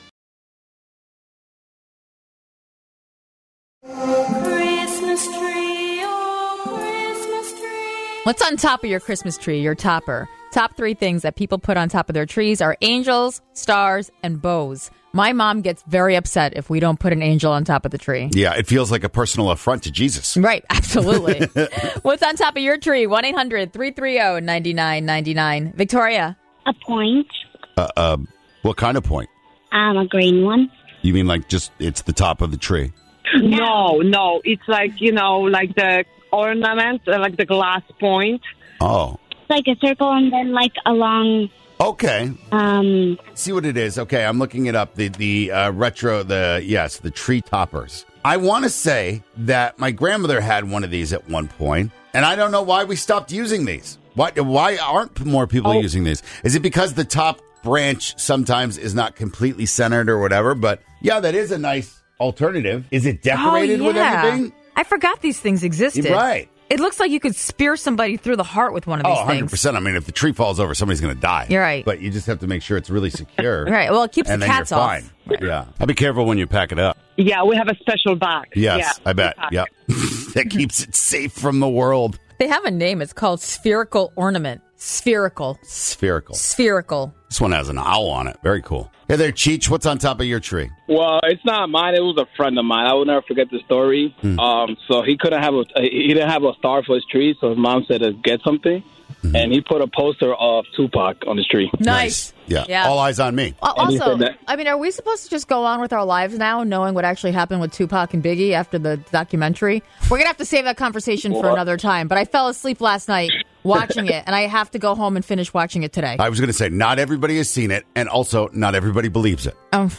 Christmas tree, oh, Christmas tree. What's on top of your Christmas tree, your topper? Top three things that people put on top of their trees are angels, stars, and bows. My mom gets very upset if we don't put an angel on top of the tree. Yeah, it feels like a personal affront to Jesus. Right, absolutely. What's on top of your tree? one eight hundred three three zero nine nine nine nine. Victoria? A point. Uh, uh, what kind of point? Um, a green one. You mean like just it's the top of the tree? No, no. It's like, you know, like the ornament, uh, like the glass point. Oh. Like a circle and then like a long... Okay. Um, See what it is. Okay, I'm looking it up. The the uh, retro, the yes, the tree toppers. I want to say that my grandmother had one of these at one point, and I don't know why we stopped using these. Why why aren't more people Oh. using these? Is it because the top branch sometimes is not completely centered or whatever? But yeah, that is a nice alternative. Is it decorated oh, with yeah. anything? I forgot these things existed. You're right. It looks like you could spear somebody through the heart with one of these Oh, one hundred things. percent. I mean, if the tree falls over, somebody's going to die. You're right. But you just have to make sure it's really secure. Right. Well, it keeps and the then cats you're off. fine. Yeah. I'll be careful when you pack it up. Yeah, we have a special bag. Yes, yeah, I bet. we pack. Yep. That keeps it safe from the world. They have a name. It's called spherical ornament. Spherical. Spherical. Spherical. This one has an owl on it. Very cool. Hey there, Cheech. What's on top of your tree? Well, it's not mine. It was a friend of mine. I will never forget the story. Hmm. Um, so he couldn't have a he didn't have a star for his tree. So his mom said to get something, Mm-hmm. and he put a poster of Tupac on his tree. Nice. Yeah. Yeah. All eyes on me. Uh, And he also, said that- I mean, are we supposed to just go on with our lives now, knowing what actually happened with Tupac and Biggie after the documentary? We're going to have to save that conversation for Well- another time. But I fell asleep last night watching it, and I have to go home and finish watching it today. I was going to say, not everybody has seen it, and also not everybody believes it. Um,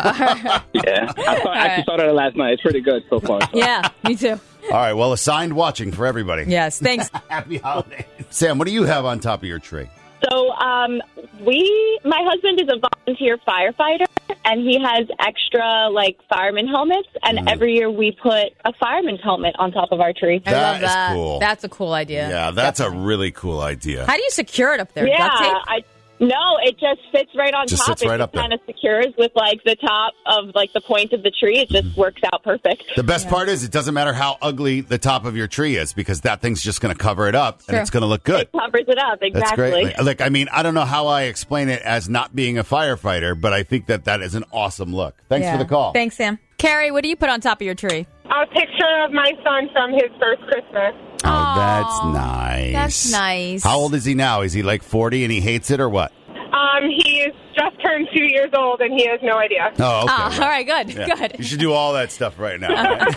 Yeah, I saw, I actually started it last night. It's pretty good so far. So. yeah, me too. All right. Well, assigned watching for everybody. Yes, thanks. Happy holidays. Sam, what do you have on top of your tree? So, um, we, my husband is a volunteer firefighter, and he has extra, like, fireman helmets, and Mm-hmm. every year we put a fireman's helmet on top of our tree. I That love is that. cool. That's a cool idea. Yeah, that's a really cool idea. How do you secure it up there? Yeah, Duct tape? I, no, it just sits right on Just top. sits right it up just there. kind of secures with, like, the top of, like, the point of the tree. It just works out perfect. The best part is it doesn't matter how ugly the top of your tree is because that thing's just going to cover it up and True. it's going to look good. It covers it up, exactly. That's great. Like, like, I mean, I don't know how I explain it as not being a firefighter, but I think that that is an awesome look. Thanks Yeah. for the call. Thanks, Sam. Carrie, what do you put on top of your tree? A picture of my son from his first Christmas. Oh, that's nice. That's nice. How old is he now? Is he like forty and he hates it or what? Um, he is just turned two years old, and he has no idea. Oh, okay. Oh, all right, good, Yeah. good. You should do all that stuff right now.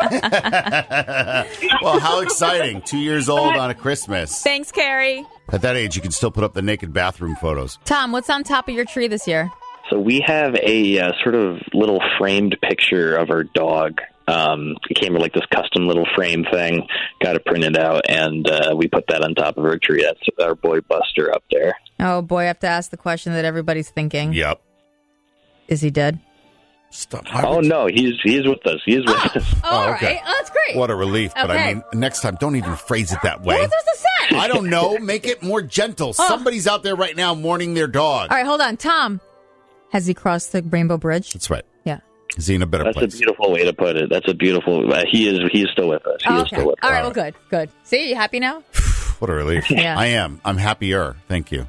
Well, how exciting. Two years old on a Christmas. Thanks, Carrie. At that age, you can still put up the naked bathroom photos. Tom, what's on top of your tree this year? So we have a uh, sort of little framed picture of our dog Um, it came with like this custom little frame thing, got it printed out, and uh, we put that on top of our tree. That's our boy Buster up there. Oh, boy, I have to ask the question that everybody's thinking. Yep. Is he dead? Stop. Oh, no, he's he's with us. He's with oh, us. Oh, all okay. right. Oh, that's great. What a relief. But Okay. I mean, next time, don't even phrase it that way. What was the sense? I don't know. Make it more gentle. Oh. Somebody's out there right now mourning their dog. All right, hold on. Tom, has he crossed the Rainbow Bridge? That's right. Yeah. Is he in a better That's place? a beautiful way to put it. That's a beautiful. Uh, he is. He's still with us. He Oh, is okay. still with us. All right, well, good, good. See, you happy now? What a relief. Yeah. I am. I'm happier. Thank you.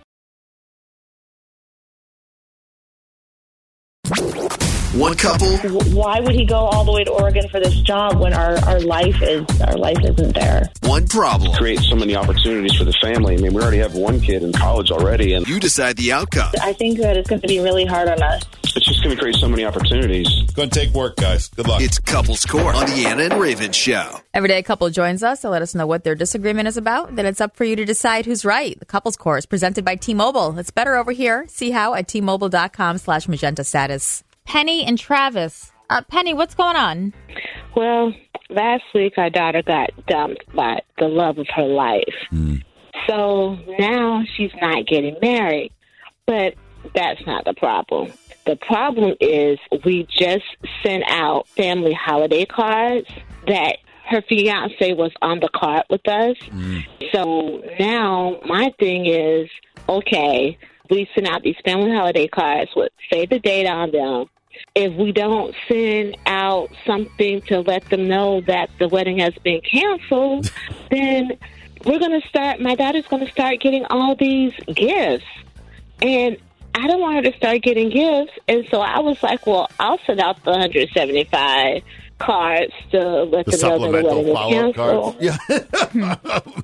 One couple. Why would he go all the way to Oregon for this job when our, our life is our life isn't there? One problem. Create so many opportunities for the family. I mean, we already have one kid in college already, and you decide the outcome. I think that it's going to be really hard on us. It's just going to create so many opportunities. Go and take work, guys. Good luck. It's Couples Court on the Anna and Raven Show. Every day a couple joins us to let us know what their disagreement is about. Then it's up for you to decide who's right. The Couples Court is presented by T-Mobile. It's better over here. See how at T-Mobile.com slash magenta status. Penny and Travis. Uh, Penny, what's going on? Well, last week our daughter got dumped by the love of her life. Mm. So now she's not getting married. But that's not the problem. The problem is we just sent out family holiday cards that her fiance was on the card with us. Mm. So now my thing is, okay, we sent out these family holiday cards with save the date on them. If we don't send out something to let them know that the wedding has been canceled, then we're going to start, my daughter's going to start getting all these gifts. And I don't want her to start getting gifts. And so I was like, well, I'll send out the one hundred seventy-five cards to let The them know that the wedding is follow-up canceled. cards? Yeah.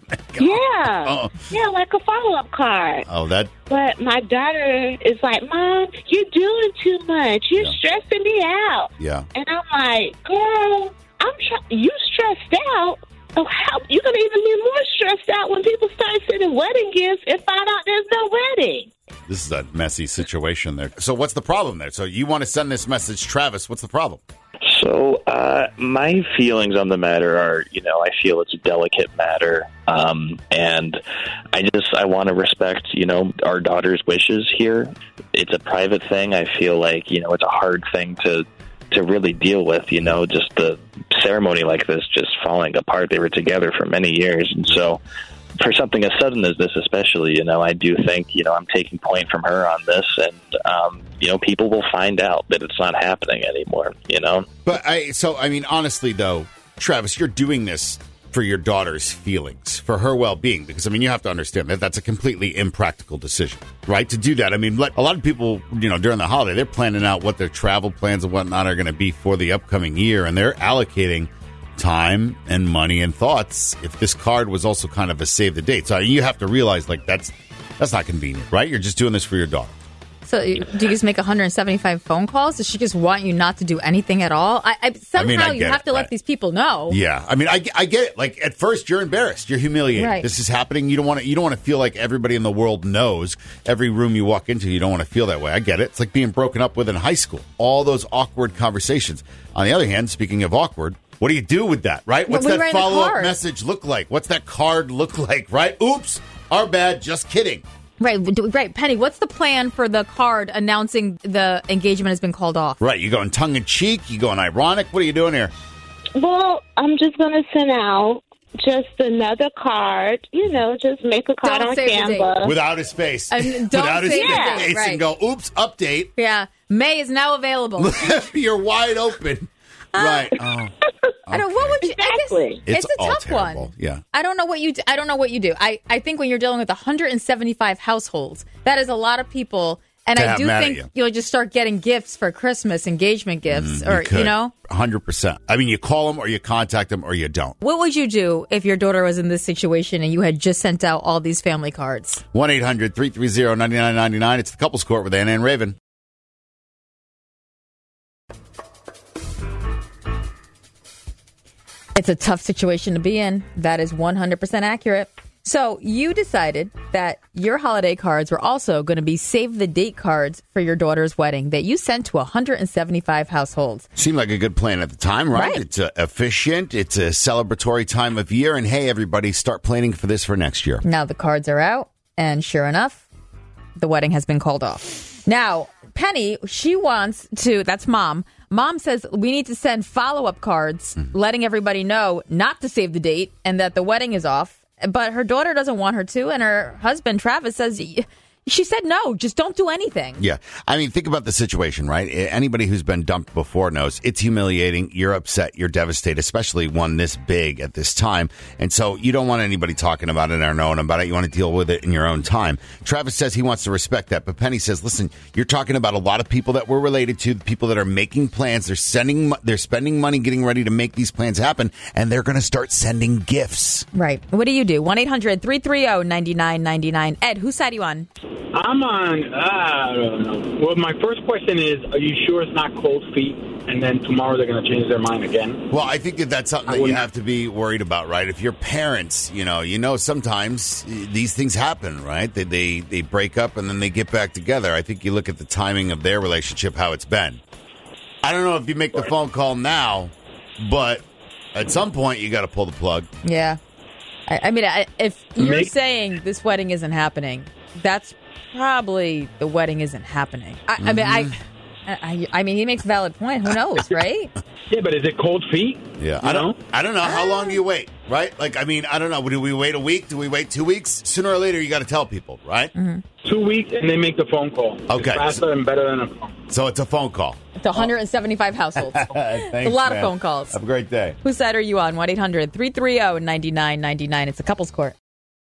Yeah. Oh. Yeah, like a follow-up card. Oh, that. But my daughter is like, Mom, you're doing too much. You're Yeah. stressing me out. Yeah. And I'm like, girl, I'm try- you stressed out. So how you're gonna even be more stressed out when people start sending wedding gifts and find out there's no wedding. This is a messy situation there. So what's the problem there? So you want to send this message, Travis. What's the problem? So uh, my feelings on the matter are, you know, I feel it's a delicate matter, um, and I just I want to respect, you know, our daughter's wishes here. It's a private thing. I feel like, you know, it's a hard thing to to really deal with. You know, just the ceremony like this just falling apart. They were together for many years, and so for something as sudden as this, especially, you know, I do think, you know, I'm taking point from her on this, and um, you know, people will find out that it's not happening anymore, you know? But I, so, I mean, honestly, though, Travis, you're doing this for your daughter's feelings, for her well-being, because, I mean, you have to understand that that's a completely impractical decision, right? To do that. I mean, let, a lot of people, you know, during the holiday, they're planning out what their travel plans and whatnot are going to be for the upcoming year, and they're allocating time and money and thoughts if this card was also kind of a save the date. So you have to realize, like, that's that's not convenient, right? You're just doing this for your daughter. So do you just make one hundred seventy-five phone calls? Does she just want you not to do anything at all? I, I somehow I mean, I you get have it, to let right? these people know. Yeah, I mean, I, I get it. Like at first, you're embarrassed, you're humiliated. Right. This is happening. You don't want to. You don't want to feel like everybody in the world knows. Every room you walk into, you don't want to feel that way. I get it. It's like being broken up with in high school. All those awkward conversations. On the other hand, speaking of awkward, what do you do with that? Right? What's we that write the follow up card. message look like? What's that card look like? Right? Oops, our bad. Just kidding. Right, do- right. Penny, what's the plan for the card announcing the engagement has been called off? Right? You going tongue in cheek? You going ironic? What are you doing here? Well, I'm just going to send out just another card, you know, just make a card Don't on save the date. Canva. Without his face. And don't Without his say the face. date, right. And go, oops, update. Yeah, May is now available. You're wide open. Right. Oh. I don't. What would you? Exactly. I guess it's, It's a all tough terrible. one. Yeah. I don't know what you. Do. I don't know what you do. I, I think when you're dealing with one hundred seventy-five households, that is a lot of people. And To I have do mad at think you. you'll just start getting gifts for Christmas, engagement gifts, Mm, or could. you know. one hundred percent. I mean, you call them or you contact them or you don't. What would you do if your daughter was in this situation and you had just sent out all these family cards? one eight hundred three three zero nine nine nine nine. It's the Couples Court with Anna and Raven. It's a tough situation to be in. That is one hundred percent accurate. So you decided that your holiday cards were also going to be save the date cards for your daughter's wedding that you sent to one hundred seventy-five households. Seemed like a good plan at the time, right? Right. It's uh, efficient. It's a celebratory time of year. And hey, everybody, start planning for this for next year. Now the cards are out. And sure enough, the wedding has been called off. Now, Penny, she wants to, that's mom. Mom says we need to send follow-up cards mm-hmm. letting everybody know not to save the date and that the wedding is off. But her daughter doesn't want her to, and her husband, Travis, says she said no, just don't do anything. Yeah. I mean, think about the situation, right? Anybody who's been dumped before knows it's humiliating. You're upset. You're devastated, especially one this big at this time. And so you don't want anybody talking about it or knowing about it. You want to deal with it in your own time. Travis says he wants to respect that. But Penny says, listen, you're talking about a lot of people that we're related to, the people that are making plans. They're sending, they're spending money getting ready to make these plans happen. And they're going to start sending gifts. Right. What do you do? one eight hundred three three zero nine nine nine nine. Ed, whose side are you on? I'm on, uh, I don't know. Well, my first question is, are you sure it's not cold feet? And then tomorrow they're going to change their mind again? Well, I think that that's something that you have to be worried about, right? If your parents, you know, you know, sometimes these things happen, right? They, they, they break up and then they get back together. I think you look at the timing of their relationship, how it's been. I don't know if you make the phone call now, but at some point you got to pull the plug. Yeah. I, I mean, I, if you're Make- saying this wedding isn't happening, that's probably the wedding isn't happening. I, I mean, I, I, I mean, he makes a valid point. Who knows, right? Yeah, but is it cold feet? Yeah, You I don't. know? I don't know. How long do you wait? Right? Like, I mean, I don't know. Do we wait a week? Do we wait two weeks? Sooner or later, you got to tell people, right? Mm-hmm. Two weeks, and they make the phone call. Okay. It's faster and better than a phone. So it's a phone call. It's one hundred seventy-five households. Thanks, a lot man. of phone calls. Have a great day. Whose side are you on? one eight hundred three three zero nine nine nine nine. It's a couples court.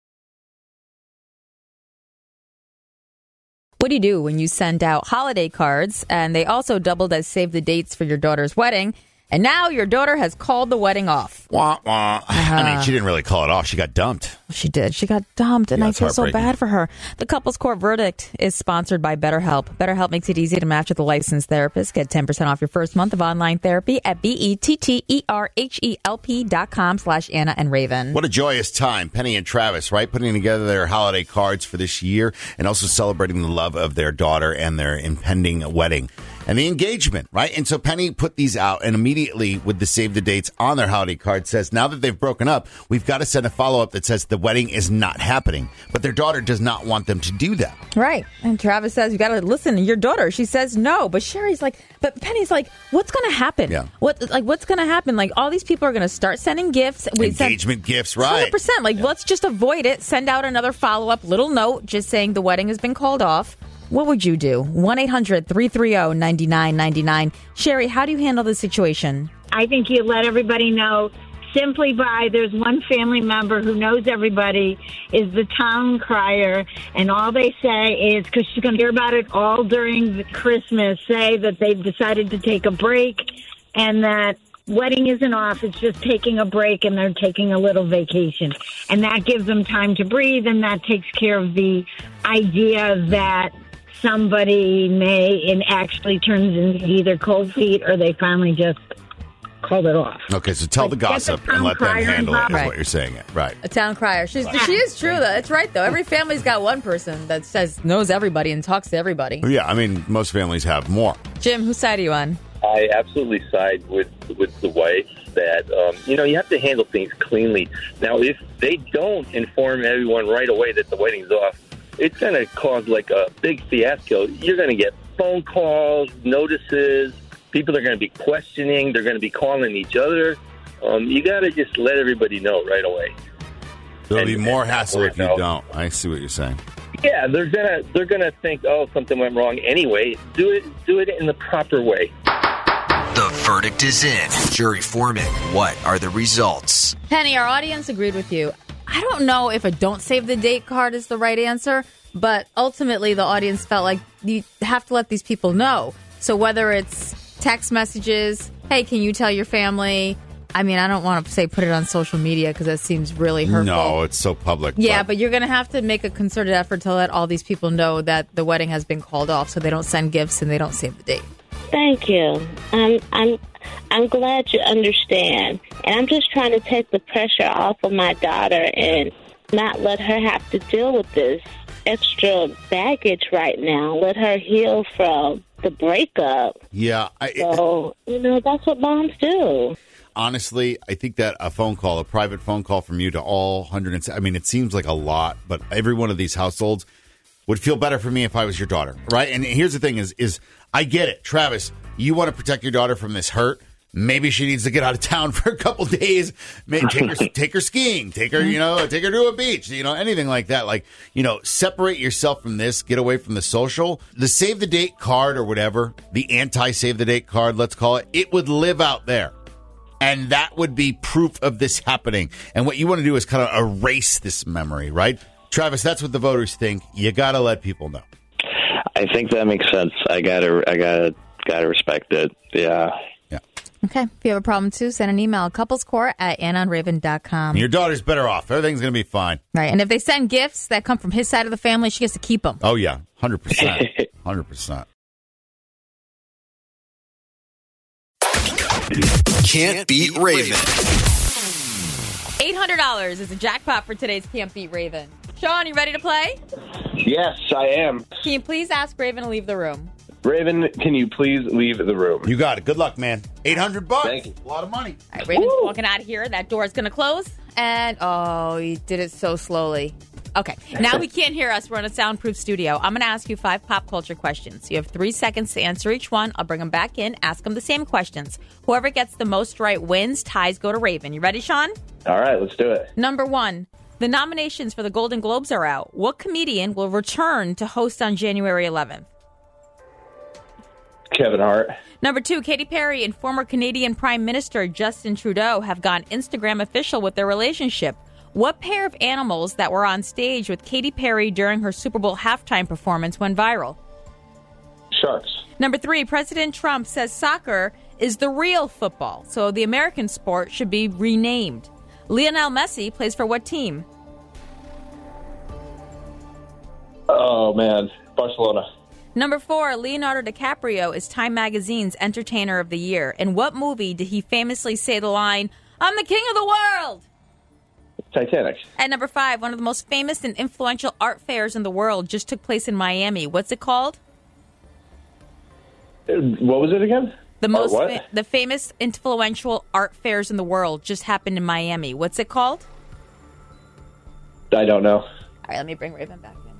What do you do when you send out holiday cards and they also doubled as save the dates for your daughter's wedding? And now your daughter has called the wedding off. Wah, wah. I mean, she didn't really call it off. She got dumped. She did. She got dumped, and Yeah, I it's feel so heartbreaking. bad for her. The couples court verdict is sponsored by BetterHelp. BetterHelp makes it easy to match with a licensed therapist. Get ten percent off your first month of online therapy at B-E-T-T-E-R-H-E-L-P dot com slash Anna and Raven. What a joyous time. Penny and Travis, right? Putting together their holiday cards for this year and also celebrating the love of their daughter and their impending wedding and the engagement, right? And so Penny put these out and immediately with the save the dates on their holiday card says, now that they've broken up, we've got to send a follow-up that says the wedding is not happening. But their daughter does not want them to do that. Right. And Travis says, you got to listen to your daughter. She says no. But Sherry's like, but Penny's like, what's going to happen? Yeah. What, like, what's going to happen? Like, all these people are going to start sending gifts. We send- Engagement gifts, one hundred right? percent. Like, let's just avoid it. Send out another follow-up little note just saying the wedding has been called off. What would you do? one eight hundred three three zero nine nine nine nine. Sherry, how do you handle this situation? I think you let everybody know simply by there's one family member who knows everybody, is the town crier, and all they say is, because she's going to hear about it all during the Christmas, say that they've decided to take a break and that wedding isn't off, it's just taking a break and they're taking a little vacation. And that gives them time to breathe, and that takes care of the idea that somebody may and actually turns into either cold feet or they finally just called it off. Okay, so tell Like, the get the gossip town and let them crier handle it, is involved. what you're saying. It right. A town crier. She's, she is true, though. That's right, though. Every family's got one person that says knows everybody and talks to everybody. Yeah, I mean, most families have more. Jim, whose side are you on? I absolutely side with with the wife that, um, you know, you have to handle things cleanly. Now, if they don't inform everyone right away that the wedding's off, it's going to cause like a big fiasco. You're going to get phone calls, notices. People are going to be questioning. They're going to be calling each other. Um, you got to just let everybody know right away. There'll And- be more and hassle if you know. don't. I see what you're saying. Yeah, they're gonna they're gonna think, oh, something went wrong anyway. Do it do it in the proper way. The verdict is in. Jury foreman, what are the results? Penny, our audience agreed with you. I don't know if a don't save the date card is the right answer, but ultimately the audience felt like you have to let these people know. So whether it's text messages, hey, can you tell your family? I mean, I don't want to say put it on social media because that seems really hurtful. No, it's so public. Yeah, but you're going to have to make a concerted effort to let all these people know that the wedding has been called off so they don't send gifts and they don't save the date. Thank you. I'm I'm I'm glad you understand, and I'm just trying to take the pressure off of my daughter and not let her have to deal with this extra baggage right now. Let her heal from the breakup. Yeah. I, so, you know, that's what moms do. Honestly, I think that a phone call, a private phone call from you to all one hundred, and I mean, it seems like a lot, but every one of these households would feel better for me if I was your daughter, right? And here's the thing is, is I get it. Travis, you want to protect your daughter from this hurt. Maybe she needs to get out of town for a couple days. Maybe take her, take her skiing, take her, you know, take her to a beach, you know, anything like that. Like, you know, separate yourself from this, get away from the social. The save the date card or whatever, the anti-save the date card, let's call it, it would live out there. And that would be proof of this happening. And what you want to do is kind of erase this memory, right? Travis, that's what the voters think. You got to let people know. I think that makes sense. I gotta, I gotta, gotta respect it. Yeah. Yeah. Okay. If you have a problem too, send an email, couplescore at anna and raven dot com. Your daughter's better off. Everything's going to be fine. Right. And if they send gifts that come from his side of the family, she gets to keep them. Oh, yeah. one hundred percent. one hundred percent. Can't beat Raven. eight hundred dollars is a jackpot for today's Can't Beat Raven. Sean, you ready to play? Yes, I am. Can you please ask Raven to leave the room? Raven, can you please leave the room? You got it. Good luck, man. eight hundred bucks. Thank you. A lot of money. All right, Raven's walking out of here. That door is going to close. And, oh, he did it so slowly. Okay, now he can't hear us. We're in a soundproof studio. I'm going to ask you five pop culture questions. You have three seconds to answer each one. I'll bring them back in, ask them the same questions. Whoever gets the most right wins. Ties go to Raven. You ready, Sean? All right, let's do it. Number one, the nominations for the Golden Globes are out. What comedian will return to host on January eleventh? Kevin Hart. Number two, Katy Perry and former Canadian Prime Minister Justin Trudeau have gone Instagram official with their relationship. What pair of animals that were on stage with Katy Perry during her Super Bowl halftime performance went viral? Sharks. Number three, President Trump says soccer is the real football, so the American sport should be renamed. Lionel Messi plays for what team? Oh, man. Barcelona. Number four, Leonardo DiCaprio is Time Magazine's Entertainer of the Year. In what movie did he famously say the line, "I'm the king of the world"? Titanic. And number five, one of the most famous and influential art fairs in the world just took place in Miami. What's it called? What was it again? The most, what? fa- the famous influential art fairs in the world just happened in Miami. What's it called? I don't know. All right, let me bring Raven back in.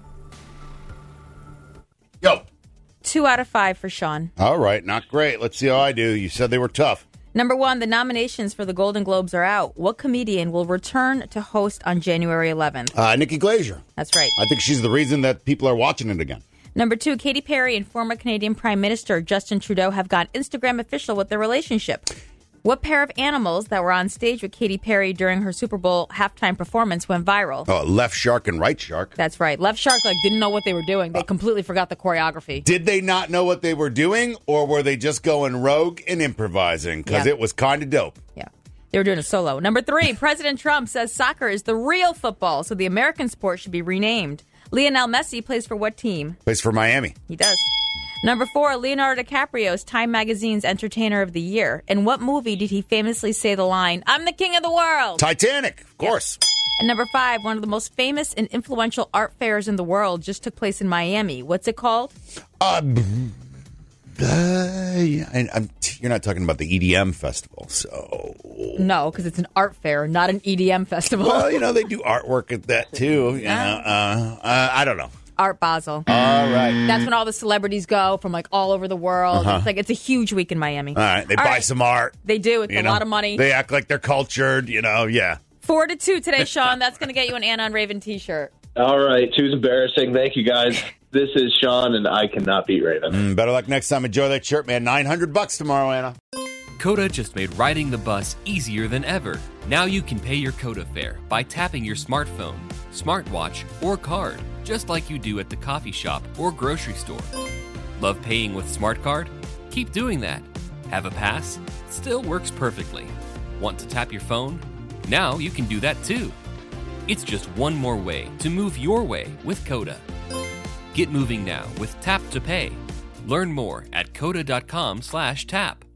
Yo. Two out of five for Sean. All right, not great. Let's see how I do. You said they were tough. Number one, the nominations for the Golden Globes are out. What comedian will return to host on January eleventh? Uh, Nikki Glaser. That's right. I think she's the reason that people are watching it again. Number two, Katy Perry and former Canadian Prime Minister Justin Trudeau have gone Instagram official with their relationship. What pair of animals that were on stage with Katy Perry during her Super Bowl halftime performance went viral? Oh, left shark and right shark. That's right. Left shark like didn't know what they were doing. They completely forgot the choreography. Did they not know what they were doing, or were they just going rogue and improvising? Because Yeah. it was kind of dope. Yeah. They were doing a solo. Number three, President Trump says soccer is the real football, so the American sport should be renamed. Lionel Messi plays for what team? Plays for Miami. He does. Number four, Leonardo DiCaprio is Time Magazine's Entertainer of the Year. In what movie did he famously say the line, "I'm the king of the world"? Titanic, of course. And number five, one of the most famous and influential art fairs in the world just took place in Miami. What's it called? Uh, uh, yeah, and I'm, you're not talking about the E D M festival, so... No, because it's an art fair, not an E D M festival. Well, you know, they do artwork at that, too. You know, uh, uh, I don't know. Art Basel. All right. That's when all the celebrities go from like all over the world. Uh-huh. It's like it's a huge week in Miami. All right. They All buy right. some art. They do. It's you a know? lot of money. They act like they're cultured, you know, yeah. Four to two today, Sean. That's going to get you an Anna and Raven t-shirt. All right. Two's embarrassing. Thank you, guys. This is Sean, and I cannot beat Raven. Mm, better luck next time. Enjoy that shirt, man. nine hundred bucks tomorrow, Anna. Coda just made riding the bus easier than ever. Now you can pay your Coda fare by tapping your smartphone, smartwatch, or card, just like you do at the coffee shop or grocery store. Love paying with Smart Card? Keep doing that. Have a pass? Still works perfectly. Want to tap your phone? Now you can do that too. It's just one more way to move your way with Coda. Get moving now with Tap to Pay. Learn more at coda dot com slash tap.